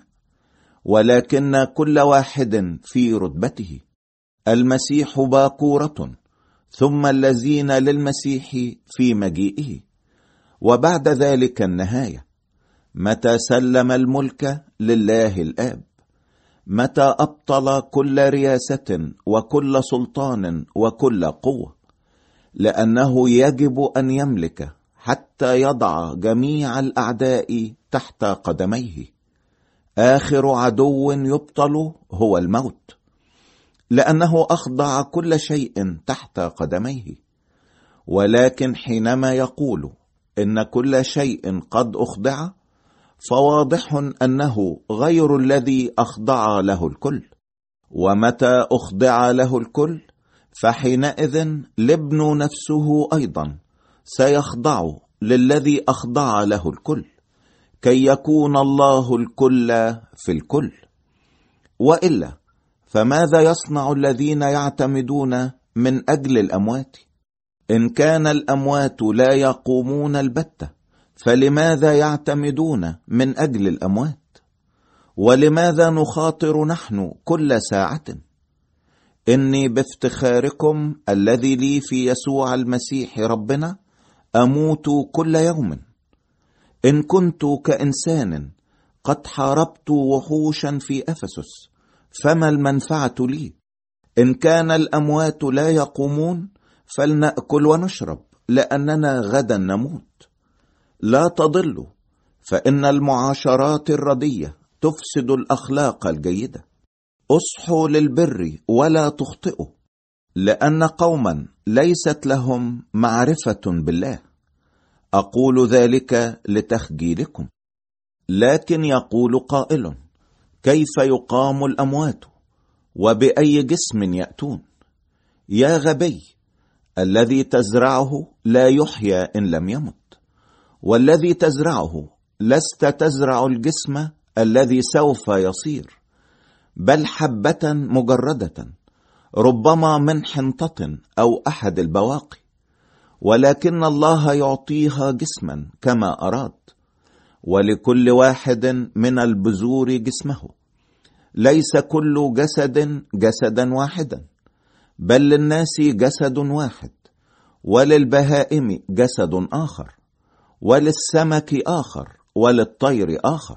ولكن كل واحد في رتبته، المسيح باكورة، ثم الذين للمسيح في مجيئه، وبعد ذلك النهاية، متى سلم الملك لله الآب، متى أبطل كل رياسة وكل سلطان وكل قوة، لأنه يجب أن يملك حتى يضع جميع الأعداء تحت قدميه. آخر عدو يبطل هو الموت، لأنه أخضع كل شيء تحت قدميه. ولكن حينما يقول إن كل شيء قد أخضع، فواضح أنه غير الذي أخضع له الكل، ومتى أخضع له الكل فحينئذ الابن نفسه أيضا سيخضع للذي أخضع له الكل، كي يكون الله الكل في الكل. وإلا فماذا يصنع الذين يعتمدون من أجل الأموات؟ إن كان الأموات لا يقومون البتة، فلماذا يعتمدون من أجل الأموات؟ ولماذا نخاطر نحن كل ساعة؟ إني بافتخاركم الذي لي في يسوع المسيح ربنا أموت كل يوم. إن كنت كإنسان قد حاربت وحوشا في أفسس، فما المنفعة لي؟ إن كان الأموات لا يقومون فلنأكل ونشرب، لأننا غدا نموت. لا تضلوا، فإن المعاشرات الردية تفسد الأخلاق الجيدة. اصحوا للبر ولا تخطئوا، لأن قوما ليست لهم معرفة بالله. أقول ذلك لتخجيلكم. لكن يقول قائل: كيف يقام الأموات؟ وبأي جسم يأتون؟ يا غبي، الذي تزرعه لا يحيا إن لم يمت، والذي تزرعه لست تزرع الجسم الذي سوف يصير، بل حبة مجردة ربما من حنطة أو أحد البواقي، ولكن الله يعطيها جسما كما أراد، ولكل واحد من البذور جسمه. ليس كل جسد جسدا واحدا، بل للناس جسد واحد، وللبهائم جسد آخر، وللسمك آخر، وللطير آخر،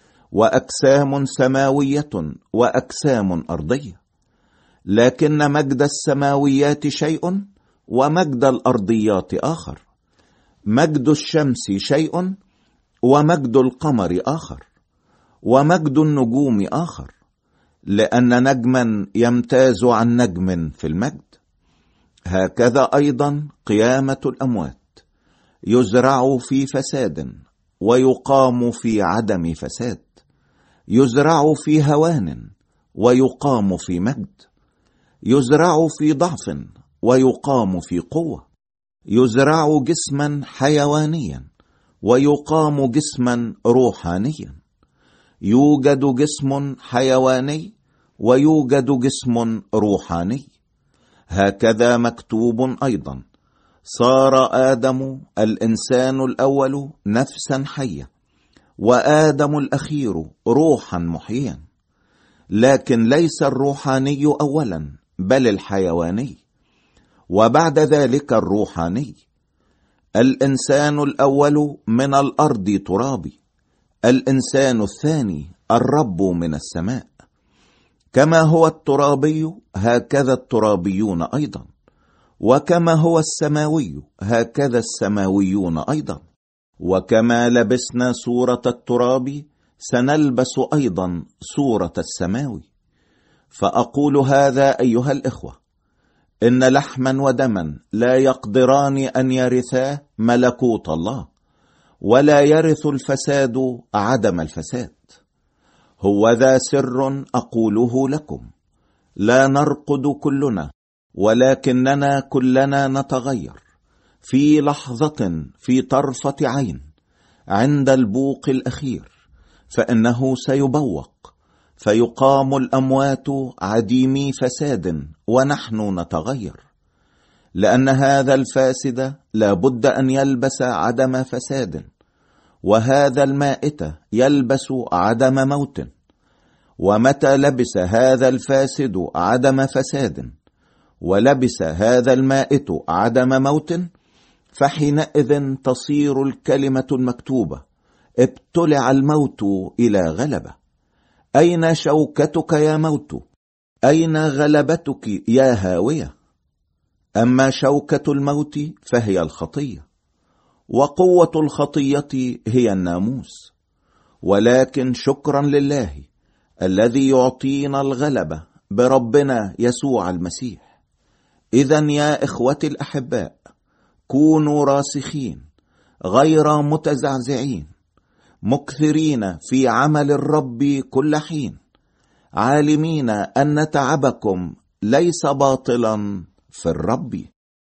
وأجسام سماوية وأجسام أرضية. لكن مجد السماويات شيء، ومجد الأرضيات آخر. مجد الشمس شيء، ومجد القمر آخر، ومجد النجوم آخر، لأن نجما يمتاز عن نجم في المجد. هكذا أيضا قيامة الأموات، يزرع في فساد ويقام في عدم فساد، يزرع في هوان ويقام في مجد، يزرع في ضعف ويقام في قوة، يزرع جسما حيوانيا ويقام جسما روحانيا. يوجد جسم حيواني ويوجد جسم روحاني. هكذا مكتوب أيضا: صار آدم الإنسان الأول نفسا حية، وآدم الأخير روحا محيا. لكن ليس الروحاني أولا، بل الحيواني، وبعد ذلك الروحاني. الإنسان الأول من الأرض ترابي، الإنسان الثاني الرب من السماء. كما هو الترابي هكذا الترابيون أيضا، وكما هو السماوي هكذا السماويون أيضا. وكما لبسنا صورة التراب سنلبس أيضا صورة السماوي. فأقول هذا أيها الإخوة: إن لحما ودما لا يقدران أن يرثا ملكوت الله، ولا يرث الفساد عدم الفساد. هو ذا سر أقوله لكم: لا نرقد كلنا، ولكننا كلنا نتغير في لحظة، في طرفة عين، عند البوق الأخير، فإنه سيبوق، فيقام الأموات عديمي فساد، ونحن نتغير. لأن هذا الفاسد لا بد أن يلبس عدم فساد، وهذا المائت يلبس عدم موت. ومتى لبس هذا الفاسد عدم فساد، ولبس هذا المائت عدم موت، فحينئذ تصير الكلمة المكتوبة: ابتلع الموت إلى غلبة. أين شوكتك يا موت؟ أين غلبتك يا هاوية؟ أما شوكة الموت فهي الخطية، وقوة الخطية هي الناموس. ولكن شكرا لله الذي يعطينا الغلبة بربنا يسوع المسيح. إذن يا إخوتي الأحباء، كونوا راسخين غير متزعزعين، مكثرين في عمل الرب كل حين، عالمين أن تعبكم ليس باطلا في الرب.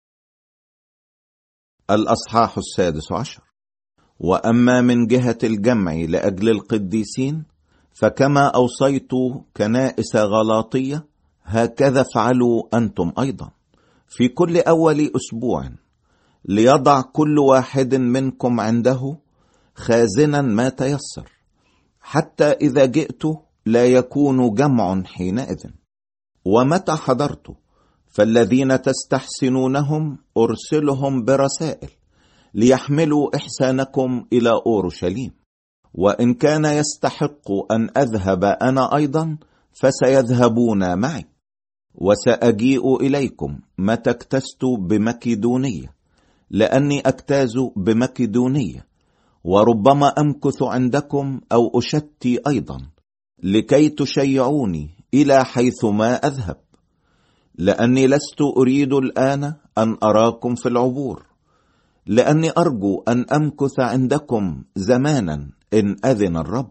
الأصحاح السادس عشر. وأما من جهة الجمع لأجل القديسين، فكما أوصيت كنائس غلاطية، هكذا افعلوا أنتم أيضا في كل أول أسبوع، ليضع كل واحد منكم عنده خازنا ما تيسر، حتى إذا جئت لا يكون جمع حينئذ. ومتى حضرت فالذين تستحسنونهم أرسلهم برسائل ليحملوا إحسانكم إلى أورشليم. وإن كان يستحق أن أذهب أنا أيضا فسيذهبون معي، وسأجيء إليكم متى اكتست بمكدونية، لأني أجتاز بمكدونية، وربما أمكث عندكم أو أشتي أيضا، لكي تشيعوني إلى حيث ما أذهب. لأني لست أريد الآن أن أراكم في العبور، لأني أرجو أن أمكث عندكم زمانا إن أذن الرب،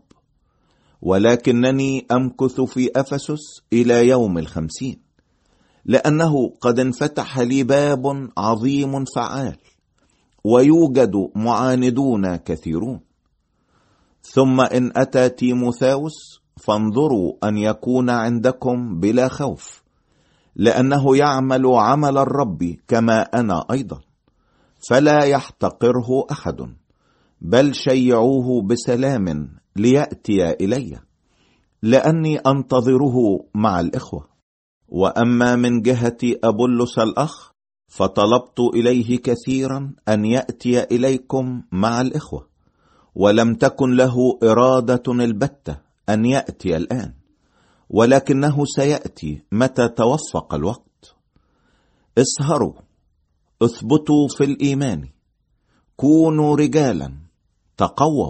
ولكنني أمكث في أفسس إلى يوم الخمسين، لأنه قد انفتح لي باب عظيم فعال، ويوجد معاندون كثيرون. ثم إن أتى تيموثاوس فانظروا أن يكون عندكم بلا خوف، لأنه يعمل عمل الرب كما أنا أيضا، فلا يحتقره أحد، بل شيعوه بسلام ليأتي إلي، لأني أنتظره مع الإخوة. وأما من جهة أبولس الأخ، فطلبت إليه كثيرا أن يأتي إليكم مع الإخوة، ولم تكن له إرادة البتة أن يأتي الآن، ولكنه سيأتي متى توفق الوقت. اسهروا، اثبتوا في الإيمان، كونوا رجالا، تقووا،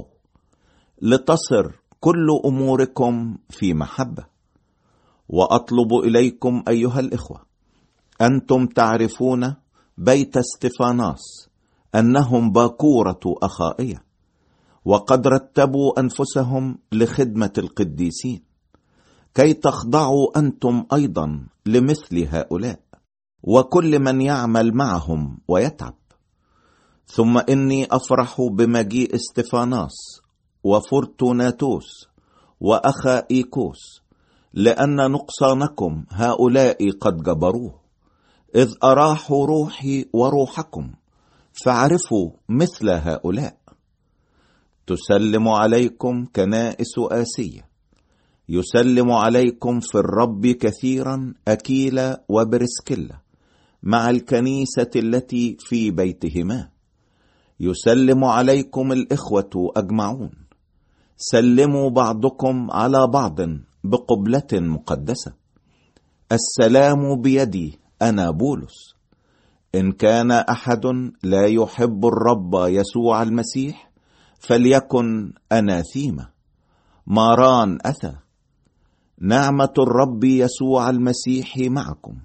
لتصر كل أموركم في محبة. وأطلب إليكم أيها الإخوة، أنتم تعرفون بيت استفاناس أنهم باكورة أخائية، وقد رتبوا أنفسهم لخدمة القديسين، كي تخضعوا أنتم أيضا لمثل هؤلاء، وكل من يعمل معهم ويتعب. ثم إني أفرح بمجيء استفاناس وفرتوناتوس وأخا إيكوس، لأن نقصانكم هؤلاء قد جبروه، إذ أراحوا روحي وروحكم، فاعرفوا مثل هؤلاء. تسلم عليكم كنائس آسية. يسلم عليكم في الرب كثيرا أكيلا وبرسكيلا مع الكنيسة التي في بيتهما. يسلم عليكم الإخوة أجمعون. سلموا بعضكم على بعض بقبلة مقدسة. السلام بيدي أنا بولس. إن كان أحد لا يحب الرب يسوع المسيح فليكن أناثيما. ماران أتى. نعمة الرب يسوع المسيح معكم.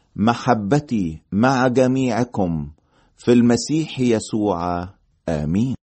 محبتي مع جميعكم في المسيح يسوع. آمين.